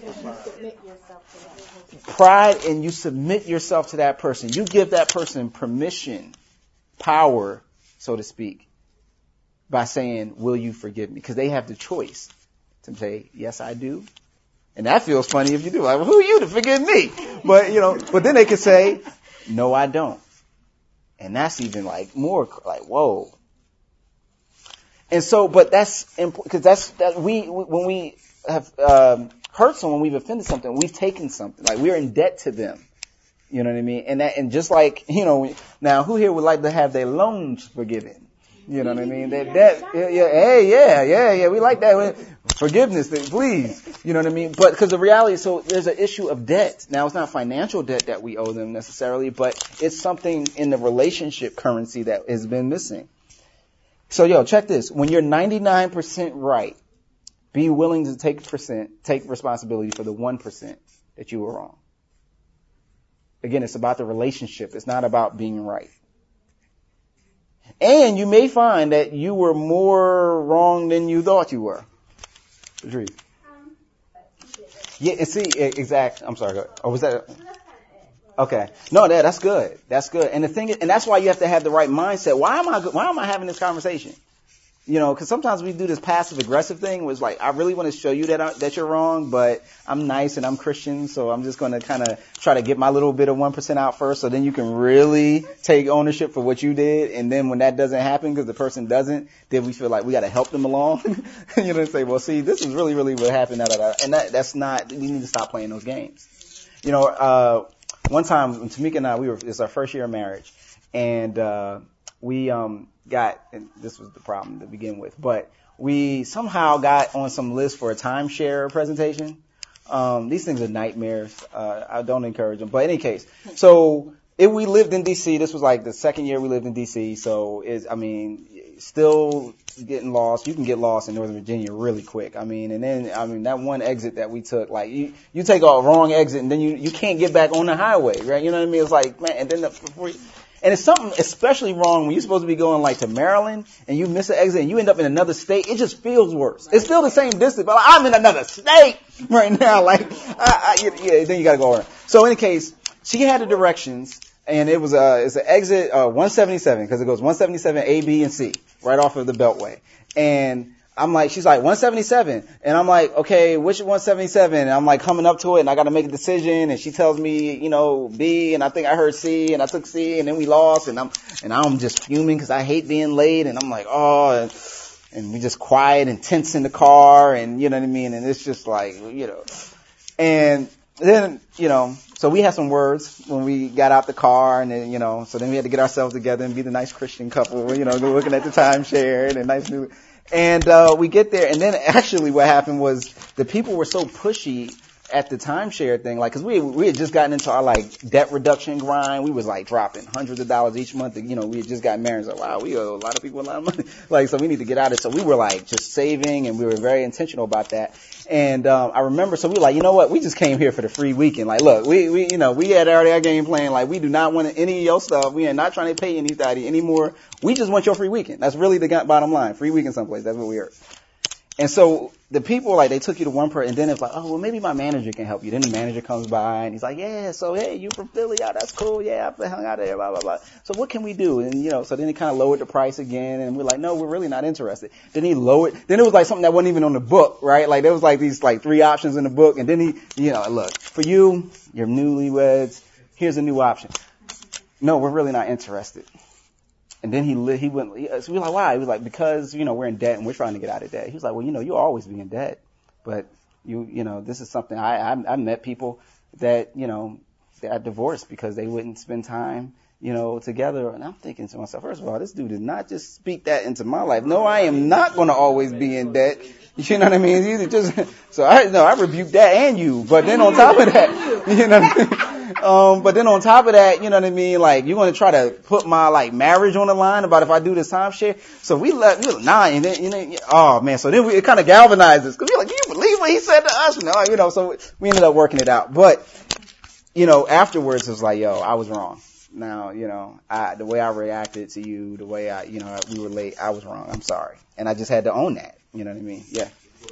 A: Pride, and you submit yourself to that person. You give that person permission, power, so to speak, by saying, will you forgive me? Because they have the choice to say, yes, I do. And that feels funny if you do. Like, well, who are you to forgive me? But, you know, but then they could say, no, I don't. And that's even like more like, whoa. And so, but that's important, because that's, that we, when we have, um, hurt someone, we've offended something, we've taken something, like we're in debt to them. You know what I mean? And that, and just like, you know, now who here would like to have their loans forgiven? You know what I mean? That, that, yeah, yeah, hey, yeah, yeah, yeah, we like that. Forgiveness, please. You know what I mean? But, because the reality, so there's an issue of debt. Now, it's not financial debt that we owe them necessarily, but it's something in the relationship currency that has been missing. So, yo, check this. When you're ninety-nine percent right, be willing to take percent, take responsibility for the one percent that you were wrong. Again, it's about the relationship. It's not about being right. And you may find that you were more wrong than you thought you were. Agreed. Um, yeah, see, exactly. I'm sorry. Oh, was that? Okay. No, that, that's good. That's good. And the thing is, and that's why you have to have the right mindset. Why am I, why am I having this conversation? You know, because sometimes we do this passive aggressive thing where it's like, I really want to show you that I, that you're wrong, but I'm nice and I'm Christian, so I'm just going to kind of try to get my little bit of one percent out first, so then you can really take ownership for what you did. And then when that doesn't happen because the person doesn't, then we feel like we got to help them along. You know, and say, well, see, this is really, really what happened. Da, da, da. And that, that's not, we need to stop playing those games. You know, uh, one time when Tamika and I, we were, it's our first year of marriage, and uh, we, um, got, and this was the problem to begin with, but we somehow got on some list for a timeshare presentation. Um, these things are nightmares. Uh, I don't encourage them. But in any case, so if we lived in D C, this was like the second year we lived in D C, so it's, I mean, still getting lost. You can get lost in Northern Virginia really quick. I mean, and then, I mean, that one exit that we took, like, you, you take a wrong exit and then you, you can't get back on the highway, right? You know what I mean? It's like, man, and then the, before you, and it's something especially wrong when you're supposed to be going like to Maryland and you miss an exit and you end up in another state. It just feels worse. It's still the same distance, but like, I'm in another state right now. Like, I, I, yeah, then you got to go around. So in any case, she had the directions, and it was uh, it's an exit uh, one seventy-seven because it goes one seventy-seven A, B, and C right off of the Beltway. And I'm like, she's like, one seventy-seven. And I'm like, okay, which one seventy-seven? And I'm like coming up to it and I got to make a decision. And she tells me, you know, B, and I think I heard C, and I took C, and then we lost. And I'm, and I'm just fuming because I hate being late. And I'm like, oh, and, and we just quiet and tense in the car. And you know what I mean? And it's just like, you know, and then, you know, so we had some words when we got out the car, and then, you know, so then we had to get ourselves together and be the nice Christian couple, you know, looking at the timeshare and nice new. And uh we get there, and then actually what happened was the people were so pushy at the timeshare thing, like, cause we we had just gotten into our like debt reduction grind. We was like dropping hundreds of dollars each month. You know, we had just got married. So wow, we owe a lot of people a lot of money. Like, so we need to get out of it. So we were like just saving, and we were very intentional about that. And um I remember, so we were like, you know what? We just came here for the free weekend. Like, look, we we you know we had already our game plan. Like, we do not want any of your stuff. We are not trying to pay anybody anymore. We just want your free weekend. That's really the bottom line. Free weekend someplace. That's what we are. And so the people, like, they took you to one person, and then it's like, oh, well, maybe my manager can help you. Then the manager comes by, and he's like, yeah, so, hey, you from Philly? Yeah, that's cool. Yeah, I hung out there, blah, blah, blah. So what can we do? And, you know, so then he kind of lowered the price again, and we're like, no, we're really not interested. Then he lowered, then it was like something that wasn't even on the book, right? Like, there was like these, like, three options in the book, and then he, you know, look, for you, you're newlyweds, here's a new option. No, we're really not interested. And then he he went, so we were like, why? He was like, because, you know, we're in debt and we're trying to get out of debt. He was like, well, you know, you'll always be in debt. But you, you know, this is something I, I, I met people that, you know, they got divorced because they wouldn't spend time, you know, together. And I'm thinking to myself, first of all, this dude did not just speak that into my life. No, I am not going to always be in debt. You know what I mean? Either just, so I, no, I rebuke that and you. But then on top of that, you know what I mean? Um, but then on top of that, you know what I mean? Like, you're going to try to put my, like, marriage on the line about if I do this timeshare. So we let, we like, nah, and then, you know, oh man. So then we, it kind of galvanized us. Cause we're like, do you believe what he said to us? No, you know, so we ended up working it out. But, you know, afterwards it was like, yo, I was wrong. Now, you know, I, the way I reacted to you, the way I, you know, we were late, I was wrong. I'm sorry. And I just had to own that. You know what I mean? Yeah.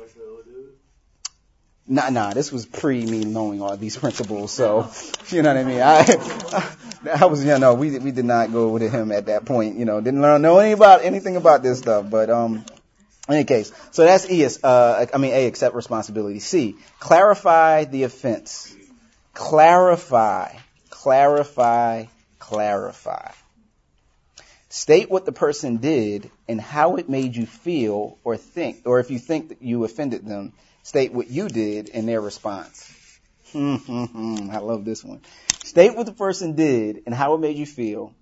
A: Nah, nah, this was pre me knowing all these principles, so, you know what I mean? I, I was, you know, we, we did not go with him at that point, you know, didn't learn, know any about, anything about this stuff, but, um, in any case, so that's E, uh, I mean, A, accept responsibility. C, clarify the offense. Clarify, clarify, clarify. State what the person did and how it made you feel or think, or if you think that you offended them, state what you did and their response. I love this one. State what the person did and how it made you feel.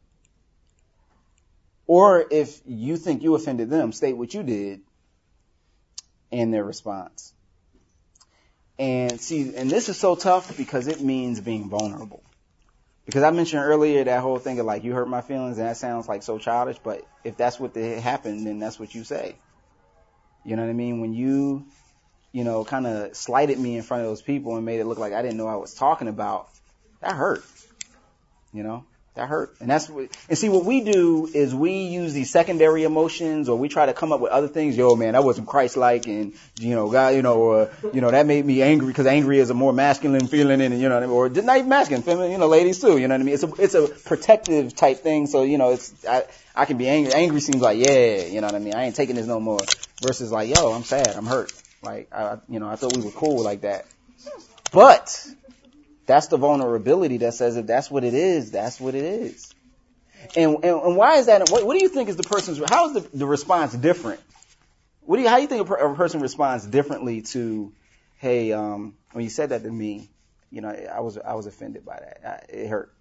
A: Or if you think you offended them, state what you did and their response. And see, and this is so tough because it means being vulnerable. Because I mentioned earlier that whole thing of like, you hurt my feelings, and that sounds like so childish, but if that's what happened, then that's what you say. You know what I mean? When you, you know, kind of slighted me in front of those people and made it look like I didn't know what I was talking about, that hurt. You know, that hurt. And that's what, and see what we do is we use these secondary emotions, or we try to come up with other things. Yo, man, that wasn't Christ-like, and, you know, God, you know, or, you know, that made me angry, because angry is a more masculine feeling, and, you know what I mean? Or not even masculine, feminine, you know, ladies too, you know what I mean? It's a, it's a protective type thing. So, you know, it's, I, I can be angry. Angry seems like, yeah, you know what I mean? I ain't taking this no more. Versus like, yo, I'm sad, I'm hurt. Like, I, you know, I thought we were cool like that. But that's the vulnerability that says if that's what it is, that's what it is. And and, and why is that? What, what do you think is the person's? How is the, the response different? What do you? How do you think a, per, a person responds differently to, hey, um, when you said that to me, you know, I was I was offended by that. I, it hurt.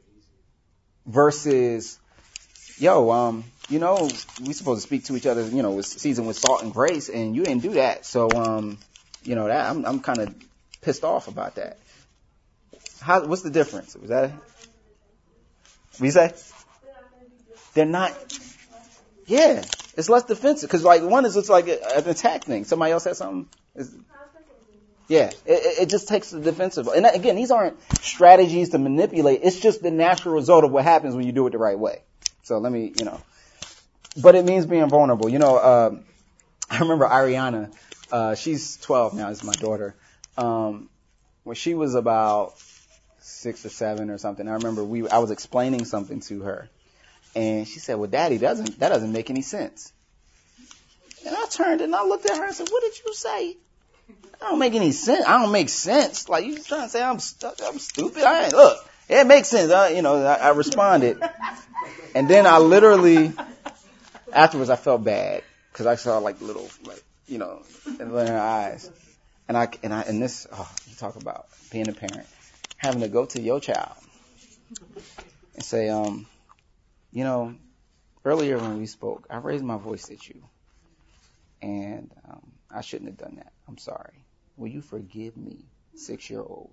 A: Versus, yo, um, you know, we supposed to speak to each other, you know, with seasoned with salt and grace, and you didn't do that. So, um, you know, that I'm I'm kind of pissed off about that. How? What's the difference? Was that? What you say? They're not. Yeah, it's less defensive because like one is it's like an attack thing. Somebody else said something. It's, yeah, it, it just takes the defensive. And again, these aren't strategies to manipulate. It's just the natural result of what happens when you do it the right way. So let me, you know. But it means being vulnerable. You know, uh, I remember Ariana. Uh, she's twelve now. Is my daughter. Um, when she was about six or seven or something, I remember we I was explaining something to her, and she said, "Well, Daddy, doesn't that doesn't make any sense?" And I turned and I looked at her and said, "What did you say? I don't make any sense. I don't make sense. Like you trying to say I'm stu- I'm stupid? I ain't. Look, it makes sense." I, you know, I, I responded, and then I literally afterwards I felt bad because I saw like little like you know in her eyes, and I and I and this oh, you talk about being a parent, having to go to your child and say, um, you know, earlier when we spoke, I raised my voice at you, and um, I shouldn't have done that. I'm sorry. Will you forgive me, six-year-old?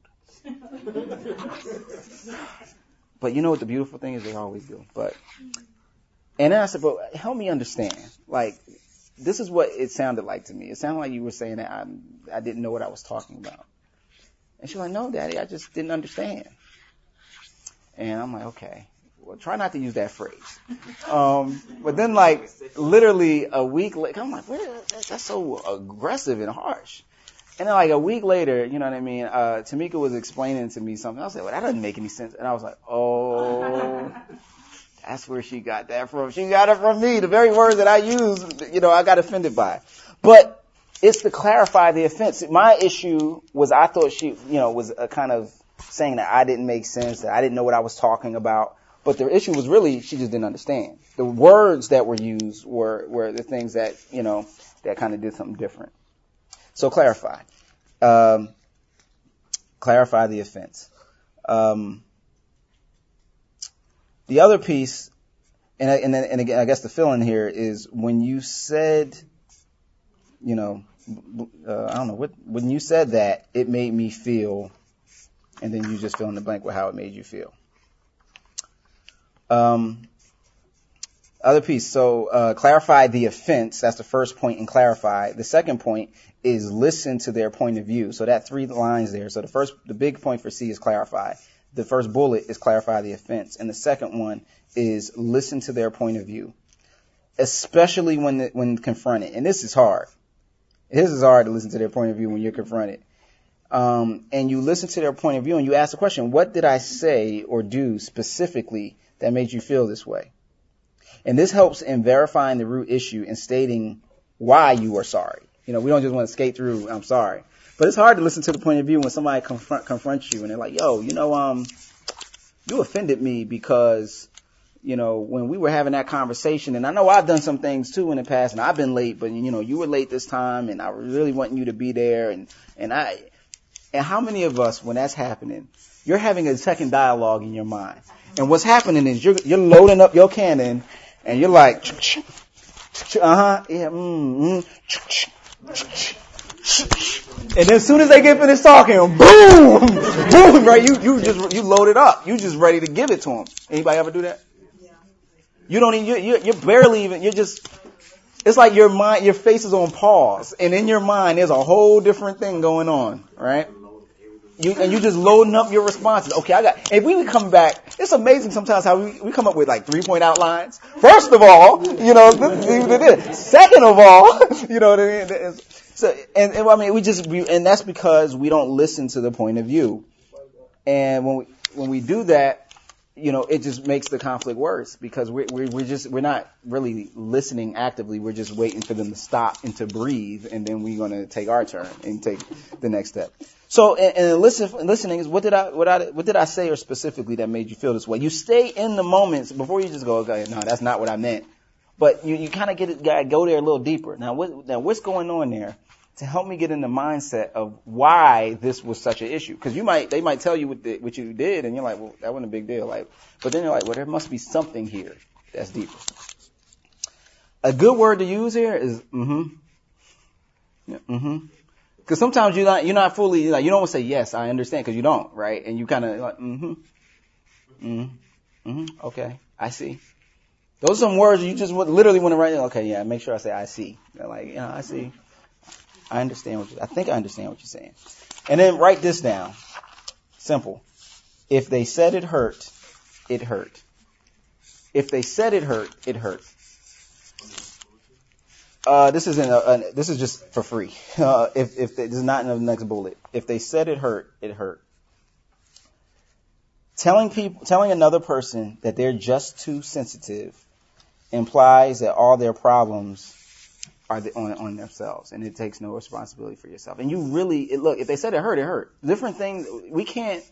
A: But you know what the beautiful thing is? They always do. But and then I said, but help me understand. Like, this is what it sounded like to me. It sounded like you were saying that I, I didn't know what I was talking about. And she was like, no, Daddy, I just didn't understand. And I'm like, okay. Well, try not to use that phrase. Um, but then, like, literally a week later, I'm like, what? That's so aggressive and harsh. And then, like, a week later, you know what I mean, uh, Tamika was explaining to me something. I was like, well, that doesn't make any sense. And I was like, oh, that's where she got that from. She got it from me. The very words that I used, you know, I got offended by. But it's to clarify the offense. My issue was I thought she, you know, was a kind of saying that I didn't make sense, that I didn't know what I was talking about. But the issue was really she just didn't understand. The words that were used were, were the things that, you know, that kind of did something different. So clarify. Um, clarify the offense. Um, the other piece, and, and, and again, I guess the fill in here is when you said, you know, uh, I don't know, what, when you said that, it made me feel, and then you just fill in the blank with how it made you feel. Um, other piece. So, uh, clarify the offense. That's the first point in clarify. The second point is listen to their point of view. So that three lines there. So the first, the big point for C is clarify. The first bullet is clarify the offense. And the second one is listen to their point of view, especially when, the, when confronted. And this is hard. This is hard to listen to their point of view when you're confronted. Um, and you listen to their point of view and you ask the question, what did I say or do specifically that made you feel this way? And this helps in verifying the root issue and stating why you are sorry. You know, we don't just want to skate through, I'm sorry. But it's hard to listen to the point of view when somebody confront, confronts you and they're like, yo, you know, um, you offended me because, you know, when we were having that conversation, and I know I've done some things too in the past and I've been late, but you know, you were late this time and I really want you to be there. And, and I, and how many of us, when that's happening, you're having a second dialogue in your mind. And what's happening is you're, you're loading up your cannon and you're like, uh-huh, yeah, mm, mm. And then as soon as they get finished talking, boom, boom, right? You, you just, you load it up. You just ready to give it to them. Anybody ever do that? You don't even, you're, you're barely even, you're just, it's like your mind, your face is on pause. And in your mind, there's a whole different thing going on, right? You, and you just loading up your responses. Okay, I got, if we come back, it's amazing sometimes how we, we come up with like three point outlines. First of all, you know, this, this, this. Second of all, you know, so, and, and I mean, we just, we, and that's because we don't listen to the point of view. And when we, when we do that, you know, it just makes the conflict worse because we're, we're, we're just, we're not really listening actively. We're just waiting for them to stop and to breathe. And then we're going to take our turn and take the next step. So, and, and listen, listening is what did I, what I, what did I say or specifically that made you feel this way? You stay in the moments before you just go, okay, no, that's not what I meant. But you, you kind of get it, gotta go there a little deeper. Now, what, now what's going on there to help me get in the mindset of why this was such an issue? Because you might, they might tell you what, the, what you did, and you're like, well, that wasn't a big deal. Like, but then you're like, well, there must be something here that's deeper. A good word to use here is mm-hmm. Yeah, mm-hmm. Because sometimes you're not, you're not fully, like, you don't want to say, yes, I understand, because you don't, right? And you kind of like, mm-hmm, mm-hmm, mm-hmm, okay, I see. Those are some words you just literally want to write, okay, yeah, make sure I say, I see. They're like, yeah, I see. I understand what you, I think I understand what you're saying. And then write this down. Simple. If they said it hurt, it hurt. If they said it hurt, it hurt. Uh, this isn't a, a, this is just for free. Uh, if, if they, this is not in the next bullet. If they said it hurt, it hurt. Telling people, telling another person that they're just too sensitive implies that all their problems are the, on, on themselves, and it takes no responsibility for yourself. And you really, it, look, if they said it hurt, it hurt. Different things, we can't,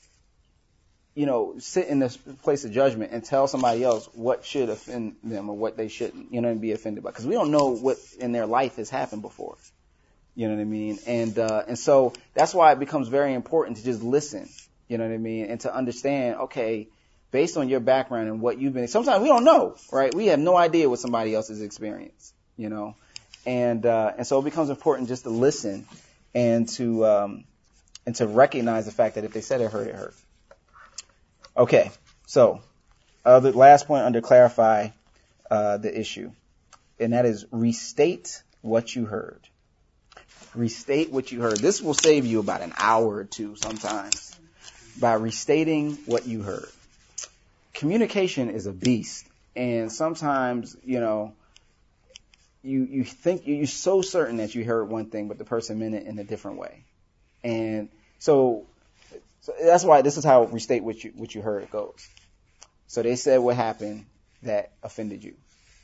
A: you know, sit in this place of judgment and tell somebody else what should offend them or what they shouldn't, you know, and be offended by. Because we don't know what in their life has happened before. You know what I mean? And, uh, and so that's why it becomes very important to just listen, you know what I mean? And to understand, okay, based on your background and what you've been, sometimes we don't know, right? We have no idea what somebody else has experienced, you know? And, uh, and so it becomes important just to listen and to, um, and to recognize the fact that if they said it hurt, it hurt. Okay, so uh, the last point under clarify uh, the issue, and that is restate what you heard. Restate what you heard. This will save you about an hour or two sometimes by restating what you heard. Communication is a beast, and sometimes, you know, you you think you're so certain that you heard one thing, but the person meant it in a different way, and so. So that's why this is how restate what you what you heard goes. So they said what happened that offended you.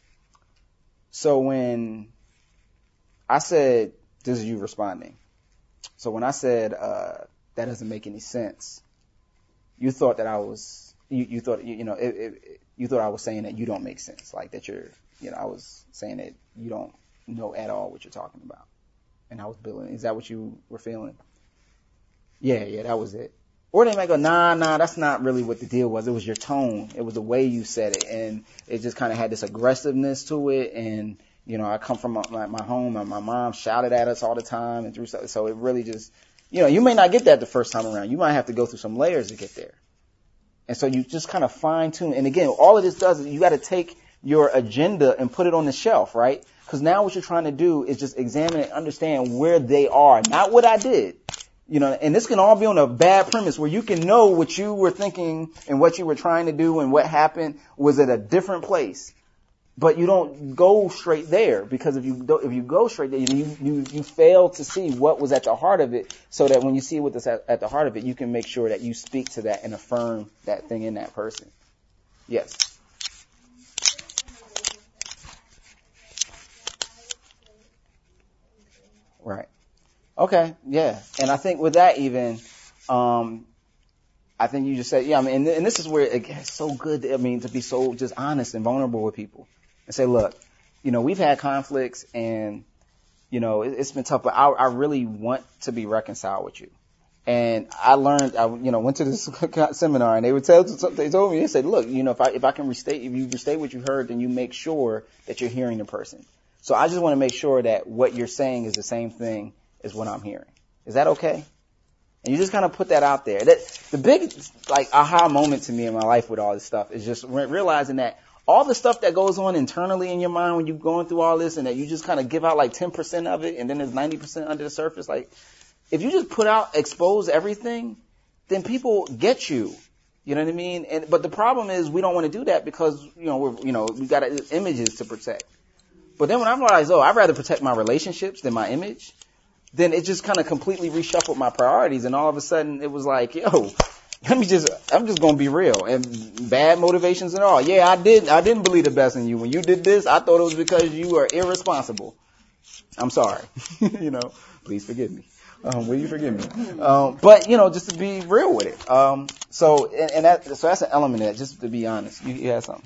A: So when I said, this is you responding. So when I said uh, that doesn't make any sense, you thought that I was you, you thought you, you know it, it, you thought I was saying that you don't make sense, like that you're you know I was saying that you don't know at all what you're talking about, and I was building. Is that what you were feeling? Yeah, yeah, that was it. Or they might go, nah, nah, that's not really what the deal was. It was your tone. It was the way you said it. And it just kind of had this aggressiveness to it. And, you know, I come from my, my, my home and my mom shouted at us all the time. And through, so it really just, you know, you may not get that the first time around. You might have to go through some layers to get there. And so you just kind of fine tune. And again, all of this does is you got to take your agenda and put it on the shelf, right? Because now what you're trying to do is just examine and understand where they are, not what I did. You know, and this can all be on a bad premise where you can know what you were thinking and what you were trying to do and what happened was at a different place. But you don't go straight there, because if you don't, if you go straight there, you, you, you fail to see what was at the heart of it, so that when you see what's at, at the heart of it, you can make sure that you speak to that and affirm that thing in that person. Yes. Right. Okay, yeah. And I think with that even, um, I think you just said, yeah, I mean, and, and this is where it gets so good, I mean, to be so just honest and vulnerable with people and say, look, you know, we've had conflicts and, you know, it, it's been tough, but I, I really want to be reconciled with you. And I learned, I, you know, went to this seminar and they would tell, they told me, they said, look, you know, if I, if I can restate, if you restate what you heard, then you make sure that you're hearing the person. So I just want to make sure that what you're saying is the same thing is what I'm hearing. Is that okay? And you just kind of put that out there. That the big, like, aha moment to me in my life with all this stuff is just re- realizing that all the stuff that goes on internally in your mind when you're going through all this, and that you just kind of give out like ten percent of it, and then there's ninety percent under the surface. Like, if you just put out, expose everything, then people get you. You know what I mean? And, but the problem is we don't want to do that because, you know, we're, you know, we got images to protect. But then when I realized, oh, I'd rather protect my relationships than my image, then it just kind of completely reshuffled my priorities. And all of a sudden it was like, yo, let me just, I'm just going to be real, and bad motivations and all. Yeah, I did, I didn't believe the best in you. When you did this, I thought it was because you were irresponsible. I'm sorry. You know, please forgive me. Um, will you forgive me? Um, but you know, just to be real with it. Um, so, and, and that, so that's an element of that, just to be honest. You, you had something.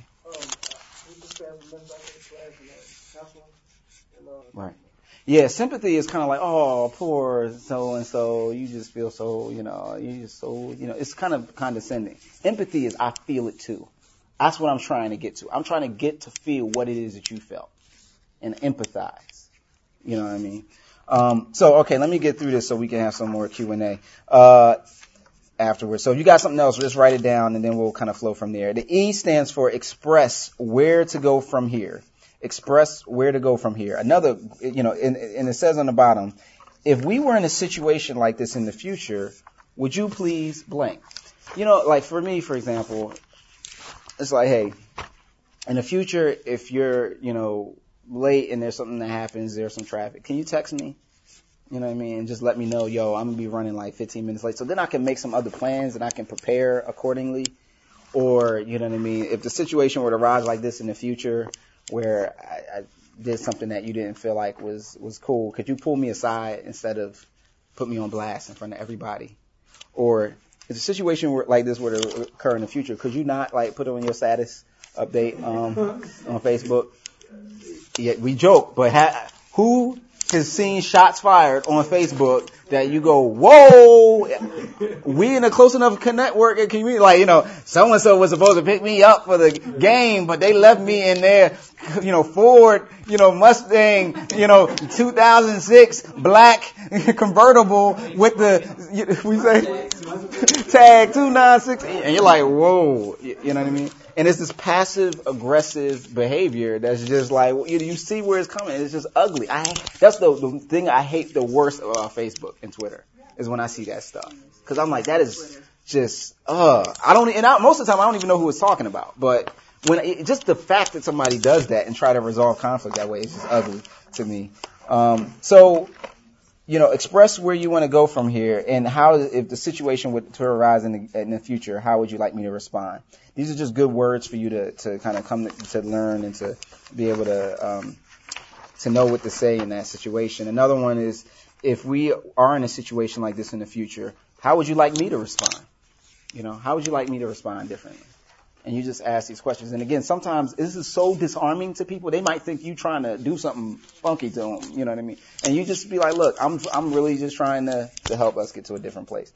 A: Right. Yeah, sympathy is kind of like, oh, poor so-and-so, you just feel so, you know, you just so, you know, it's kind of condescending. Empathy is, I feel it too. That's what I'm trying to get to. I'm trying to get to feel what it is that you felt and empathize. You know what I mean? Um, so, okay, let me get through this so we can have some more Q and A, uh, afterwards. So if you got something else, just write it down and then we'll kind of flow from there. The E stands for express where to go from here. Express where to go from here. Another, you know, and, and it says on the bottom, if we were in a situation like this in the future, would you please blank? You know, like for me, for example, it's like, hey, in the future, if you're, you know, late and there's something that happens, there's some traffic, can you text me? You know what I mean? And just let me know, yo, I'm going to be running like fifteen minutes late. So then I can make some other plans and I can prepare accordingly. Or, you know what I mean? If the situation were to rise like this in the future, where I, I did something that you didn't feel like was, was cool, could you pull me aside instead of put me on blast in front of everybody? Or if the situation were like this were to occur in the future, could you not like put it on your status update um, on Facebook? Yeah, we joke, but ha- who has seen shots fired on Facebook that you go, whoa, we in a close enough network and community, like, you know, so-and-so was supposed to pick me up for the game, but they left me in their, you know, Ford, you know, Mustang, you know, two thousand six black convertible with the, we say, tag two nine six, and you're like, whoa, you know what I mean? And it's this passive aggressive behavior that's just like, you, you see where it's coming. It's just ugly. I that's the, the thing I hate the worst about Facebook and Twitter is when I see that stuff. Cause I'm like, that is just, uh, I don't, and I, most of the time I don't even know who it's talking about. But when it, just the fact that somebody does that and try to resolve conflict that way is just ugly to me. Um, so, you know, express where you want to go from here and how, if the situation were to arise in the, in the future, how would you like me to respond? These are just good words for you to, to kind of come to, to learn and to be able to, um, to know what to say in that situation. Another one is, if we are in a situation like this in the future, how would you like me to respond? You know, how would you like me to respond differently? And you just ask these questions. And again, sometimes this is so disarming to people. They might think you trying to do something funky to them. You know what I mean? And you just be like, look, I'm, I'm really just trying to, to help us get to a different place.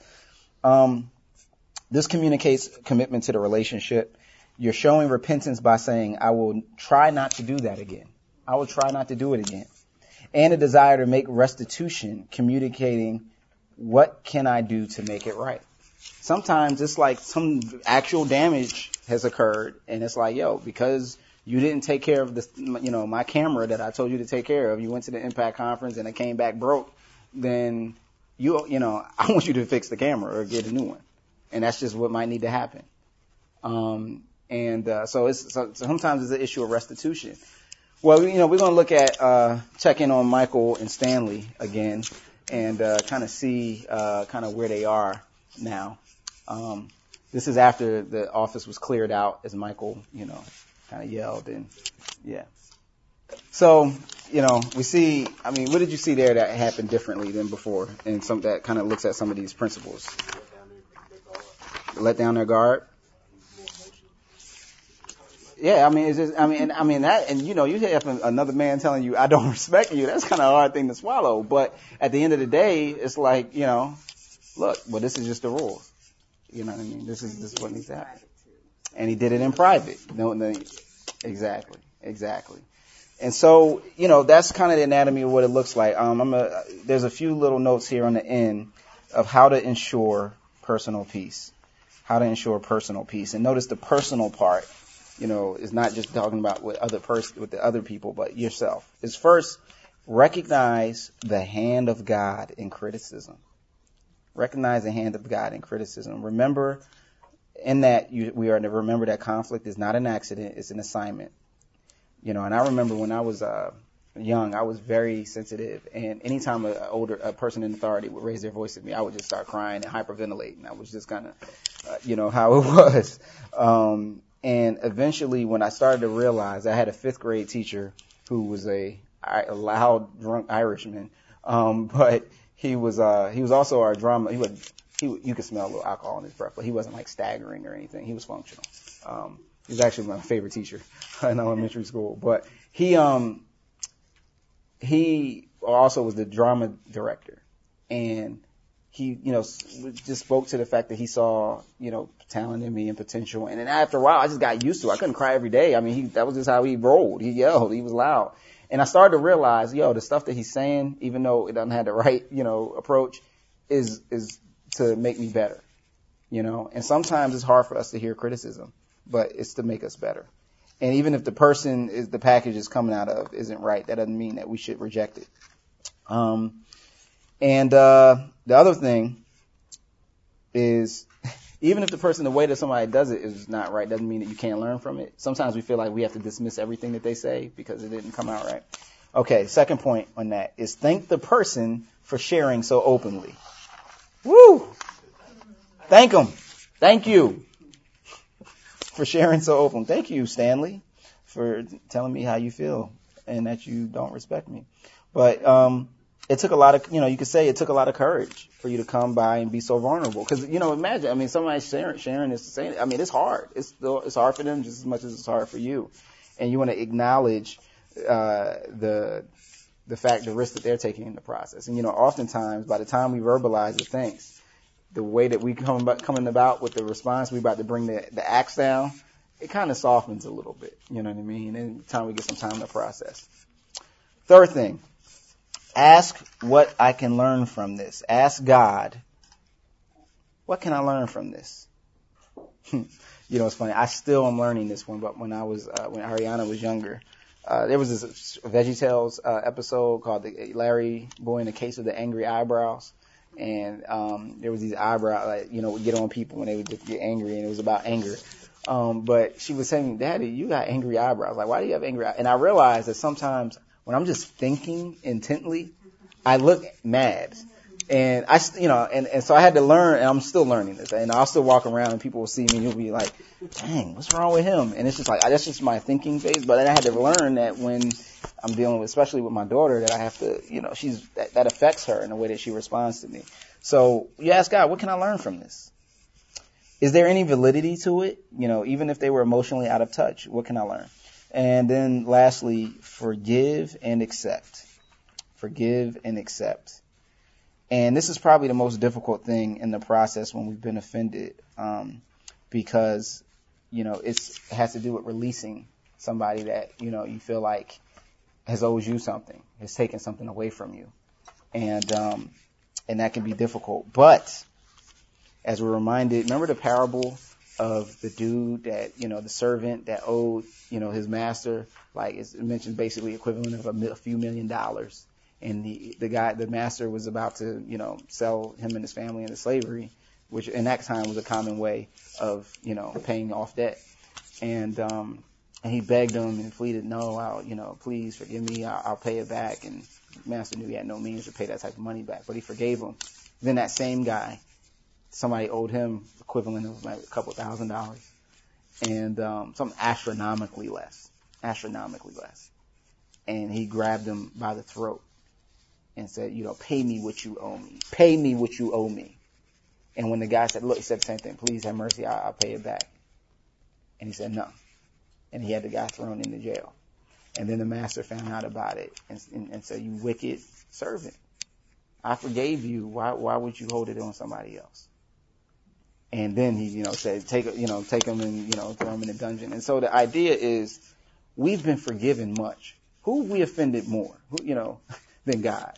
A: Um, this communicates commitment to the relationship. You're showing repentance by saying, I will try not to do that again. I will try not to do it again. And a desire to make restitution, communicating, what can I do to make it right? Sometimes it's like some actual damage has occurred, and it's like, yo, because you didn't take care of this, you know, my camera that I told you to take care of, you went to the Impact conference and it came back broke, then you, you know, I want you to fix the camera or get a new one. And that's just what might need to happen. Um, and, uh, so it's, so sometimes it's an issue of restitution. Well, you know, we're going to look at, uh, check in on Michael and Stanley again and, uh, kind of see, uh, kind of where they are now. Um, this is after the office was cleared out, as Michael, you know, kind of yelled and, yeah. So, you know, we see, I mean, what did you see there that happened differently than before? And some that kind of looks at some of these principles. Let down their guard. Yeah, I mean, it's just, I mean, I mean that, and you know, you have another man telling you, I don't respect you. That's kind of a hard thing to swallow. But at the end of the day, it's like, you know, look, well, this is just the rules. You know what I mean? This is, this is what needs to happen. And he did it in private. No, no, exactly, exactly. And so, you know, that's kind of the anatomy of what it looks like. Um, I'm a, there's a few little notes here on the end of how to ensure personal peace. How to ensure personal peace. And notice the personal part, you know, is not just talking about with other pers- with the other people, but yourself. Is first, recognize the hand of God in criticism. Recognize the hand of God in criticism. Remember, in that, you, we are to remember that conflict is not an accident, it's an assignment. You know, and I remember when I was uh, young, I was very sensitive, and anytime a, a older a person in authority would raise their voice at me, I would just start crying and hyperventilating. That was just kind of, uh, you know, how it was. Um, and eventually, when I started to realize, I had a fifth grade teacher who was a, a loud, drunk Irishman, um, but he was uh, he was also our drama. He would he you could smell a little alcohol in his breath, but he wasn't like staggering or anything. He was functional. Um, he was actually my favorite teacher in elementary school, but he um. He also was the drama director, and he, you know, just spoke to the fact that he saw, you know, talent in me and potential. And then after a while, I just got used to it. I couldn't cry every day. I mean, he, that was just how he rolled. He yelled. He was loud. And I started to realize, yo, the stuff that he's saying, even though it doesn't have the right, you know, approach, is, is to make me better, you know. And sometimes it's hard for us to hear criticism, but it's to make us better. And even if the person is the package is coming out of isn't right, that doesn't mean that we should reject it. Um, and uh, the other thing is, even if the person, the way that somebody does it is not right, doesn't mean that you can't learn from it. Sometimes we feel like we have to dismiss everything that they say because it didn't come out right. Okay, second point on that is thank the person for sharing so openly. Woo! Thank them. Thank you for sharing so open. Thank you, Stanley, for telling me how you feel and that you don't respect me. But um, it took a lot of, you know, you could say it took a lot of courage for you to come by and be so vulnerable. Because, you know, imagine, I mean, somebody sharing, sharing this, saying, I mean, it's hard. It's still, it's hard for them just as much as it's hard for you. And you want to acknowledge uh, the the fact, the risk that they're taking in the process. And, you know, oftentimes, by the time we verbalize the thanks, the way that we come about, coming about with the response, we about to bring the, the axe down, it kind of softens a little bit. You know what I mean? And time we get some time to process. Third thing, ask what I can learn from this. Ask God, what can I learn from this? You know, it's funny. I still am learning this one, but when I was, uh, when Ariana was younger, uh, there was this VeggieTales uh, episode called the Larry Boy in the Case of the Angry Eyebrows. And um there was these eyebrows, like, you know, would get on people when they would just get angry, and it was about anger. Um, but she was saying, Daddy, you got angry eyebrows. Like, why do you have angry eyebrows? And I realized that sometimes when I'm just thinking intently, I look mad. And I, you know, and, and so I had to learn, and I'm still learning this. And I'll still walk around and people will see me and you'll be like, dang, what's wrong with him? And it's just like, that's just my thinking phase. But then I had to learn that when I'm dealing with, especially with my daughter, that I have to, you know, she's, that, that affects her in the way that she responds to me. So you ask God, what can I learn from this? Is there any validity to it? You know, even if they were emotionally out of touch, what can I learn? And then lastly, forgive and accept. Forgive and accept. And this is probably the most difficult thing in the process when we've been offended, um, because, you know, it's, it has to do with releasing somebody that, you know, you feel like has owed you something, has taken something away from you. And, um, and that can be difficult. But as we're reminded, remember the parable of the dude that, you know, the servant that owed, you know, his master, like it's mentioned basically equivalent of a, mil- a few million dollars. And the, the guy, the master was about to, you know, sell him and his family into slavery, which in that time was a common way of, you know, paying off debt. And, um, and he begged him and pleaded, no, I'll, you know, please forgive me. I'll, I'll pay it back. And the master knew he had no means to pay that type of money back, but he forgave him. Then that same guy, somebody owed him equivalent of like a couple thousand dollars, and, um, something astronomically less, astronomically less. And he grabbed him by the throat and said, you know, pay me what you owe me. Pay me what you owe me. And when the guy said, look, he said the same thing, please have mercy, I'll, I'll pay it back. And he said, no. And he had the guy thrown into jail. And then the master found out about it and, and, and said, you wicked servant. I forgave you. Why, why would you hold it on somebody else? And then he, you know, said, take, you know, take him and, you know, throw him in a dungeon. And so the idea is we've been forgiven much. Who have we offended more? Who, you know, than God?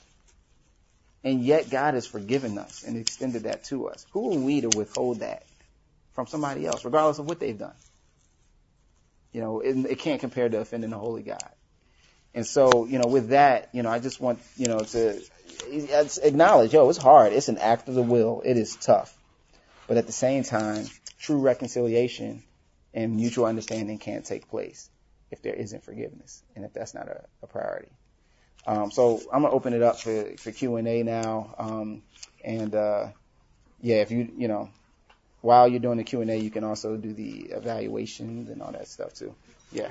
A: And yet God has forgiven us and extended that to us. Who are we to withhold that from somebody else, regardless of what they've done? You know, it, it can't compare to offending the holy God. And so, you know, with that, you know, I just want, you know, to acknowledge, yo, it's hard. It's an act of the will. It is tough. But at the same time, true reconciliation and mutual understanding can't take place if there isn't forgiveness and if that's not a, a priority. Um, so I'm going to open it up for, for Q and A now. Um, and, uh, yeah, if you, you know, while you're doing the Q and A, you can also do the evaluations and all that stuff too. Yeah.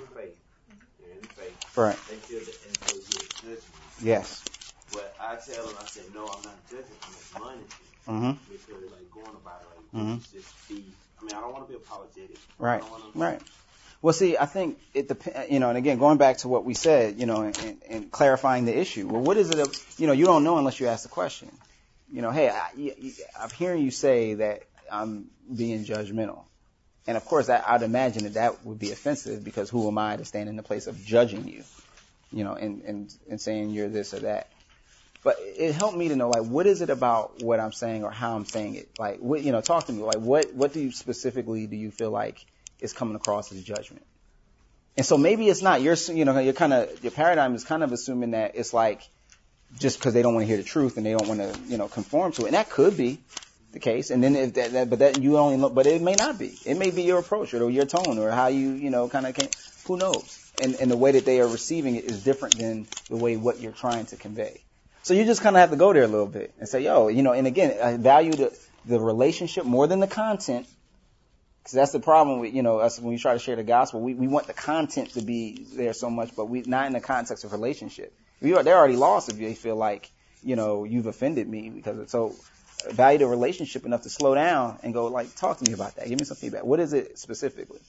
A: Right.
B: They feel that and so get judgment.
A: Yes.
B: But I tell them, I say, no, I'm not judging. I'm admonishing.
A: Mm-hmm.
B: Because like going about it, like
A: mm-hmm.
B: just be. I mean, I don't want to be apologetic.
A: Right.
B: I wanna,
A: right. Well, see, I think it depends. You know, and again, going back to what we said, you know, and, and clarifying the issue. Well, what is it? You know, you don't know unless you ask the question. You know, hey, I, I'm hearing you say that I'm being judgmental. And of course, I, I'd imagine that that would be offensive because who am I to stand in the place of judging you, you know, and, and, and saying you're this or that. But it helped me to know, like, what is it about what I'm saying or how I'm saying it? Like, what, you know, talk to me. Like, what, what do you specifically do you feel like is coming across as judgment? And so maybe it's not your, you know, you're kind of, your paradigm is kind of assuming that it's like just because they don't want to hear the truth and they don't want to, you know, conform to it. And that could be the case. And then if that, that but that you only look, but it may not be. It may be your approach or your tone or how you, you know, kind of came, who knows? And, and the way that they are receiving it is different than the way what you're trying to convey. So you just kind of have to go there a little bit and say, yo, you know, and again, I value the, the relationship more than the content. Because that's the problem with, you know, us when we try to share the gospel. We, we want the content to be there so much, but we not in the context of relationship. We are, they're already lost if they feel like, you know, you've offended me because it's so value the relationship enough to slow down and go, like, talk to me about that. Give me some feedback. What is it specifically?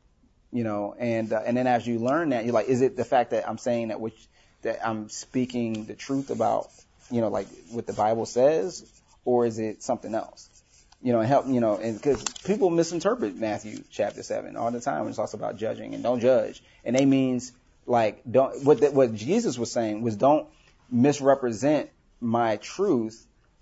A: You know, and uh, and then as you learn that, you're like, is it the fact that I'm saying that which that I'm speaking the truth about, you know, like what the Bible says, or is it something else? You know, and help, you know, and because people misinterpret Matthew chapter seven all the time when it talks about judging and don't judge. And they means like, don't, what, the, what Jesus was saying was don't misrepresent my truth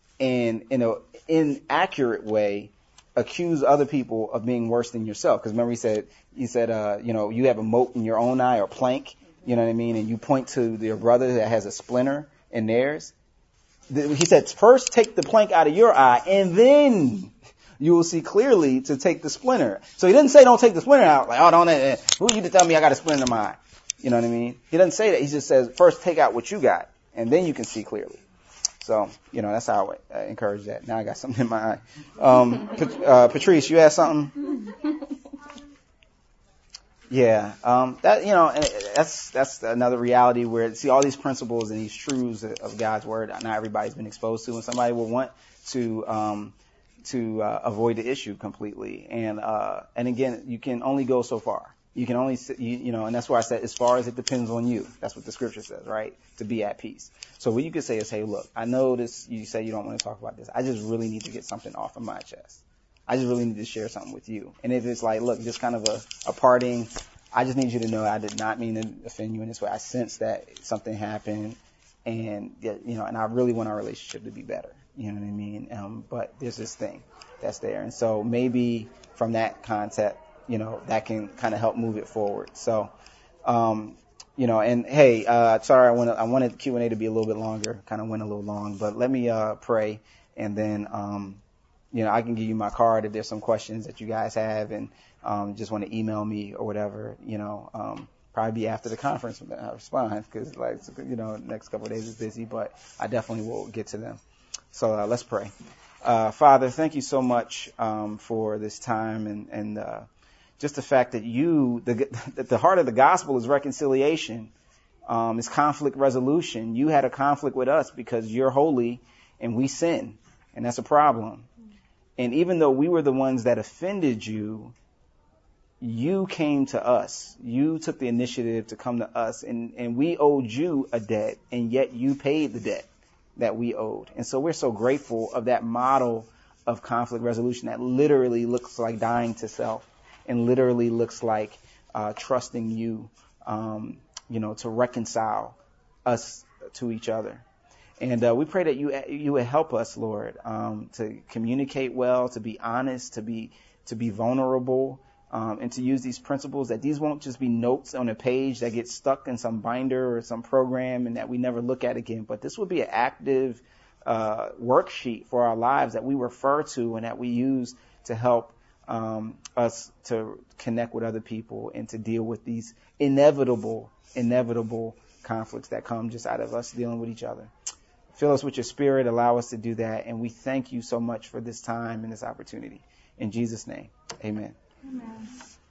A: and in an inaccurate way accuse other people of being worse than yourself. Because remember he said, he said, uh, you know, you have a mote in your own eye or plank, you know what I mean? And you point to your brother that has a splinter in theirs. He said, first take the plank out of your eye and then you will see clearly to take the splinter. So he didn't say don't take the splinter out. Like, oh, don't, uh, who are you to tell me I got a splinter in my eye? You know what I mean? He doesn't say that. He just says, first take out what you got and then you can see clearly. So, you know, that's how I uh, encourage that. Now I got something in my eye. Um, uh, Patrice, you had something? Yeah, um, that, you know, that's, that's another reality where, see, all these principles and these truths of God's word, not everybody's been exposed to, and somebody will want to, um, to, uh, avoid the issue completely. And, uh, and again, you can only go so far. You can only, you, you know, and that's why I said, as far as it depends on you. That's what the scripture says, right? To be at peace. So what you could say is, hey, look, I know this, you say you don't want to talk about this. I just really need to get something off of my chest. I just really need to share something with you. And if it's like, look, just kind of a, a parting, I just need you to know I did not mean to offend you in this way. I sense that something happened and, you know, and I really want our relationship to be better. You know what I mean? Um, but there's this thing that's there. And so maybe from that concept, you know, that can kind of help move it forward. So, um, you know, and hey, uh, sorry, I wanted, I wanted Q and A to be a little bit longer, kind of went a little long, but let me, uh, pray and then, um, you know, I can give you my card if there's some questions that you guys have and, um, just want to email me or whatever, you know, um, probably be after the conference when I respond because like, you know, next couple of days is busy, but I definitely will get to them. So, uh, let's pray. Uh, Father, thank you so much, um, for this time and, and, uh, just the fact that you, the, that the heart of the gospel is reconciliation, um, is conflict resolution. You had a conflict with us because you're holy and we sin, and that's a problem. And even though we were the ones that offended you, you came to us. You took the initiative to come to us, and, and we owed you a debt, and yet you paid the debt that we owed. And so we're so grateful of that model of conflict resolution that literally looks like dying to self and literally looks like uh, trusting you, um, you know, to reconcile us to each other. And uh, we pray that you you would help us, Lord, um, to communicate well, to be honest, to be to be vulnerable, um, and to use these principles, that these won't just be notes on a page that get stuck in some binder or some program and that we never look at again, but this will be an active uh, worksheet for our lives that we refer to and that we use to help um, us to connect with other people and to deal with these inevitable, inevitable conflicts that come just out of us dealing with each other. Fill us with your spirit, allow us to do that, and we thank you so much for this time and this opportunity. In Jesus' name, amen.
C: Amen.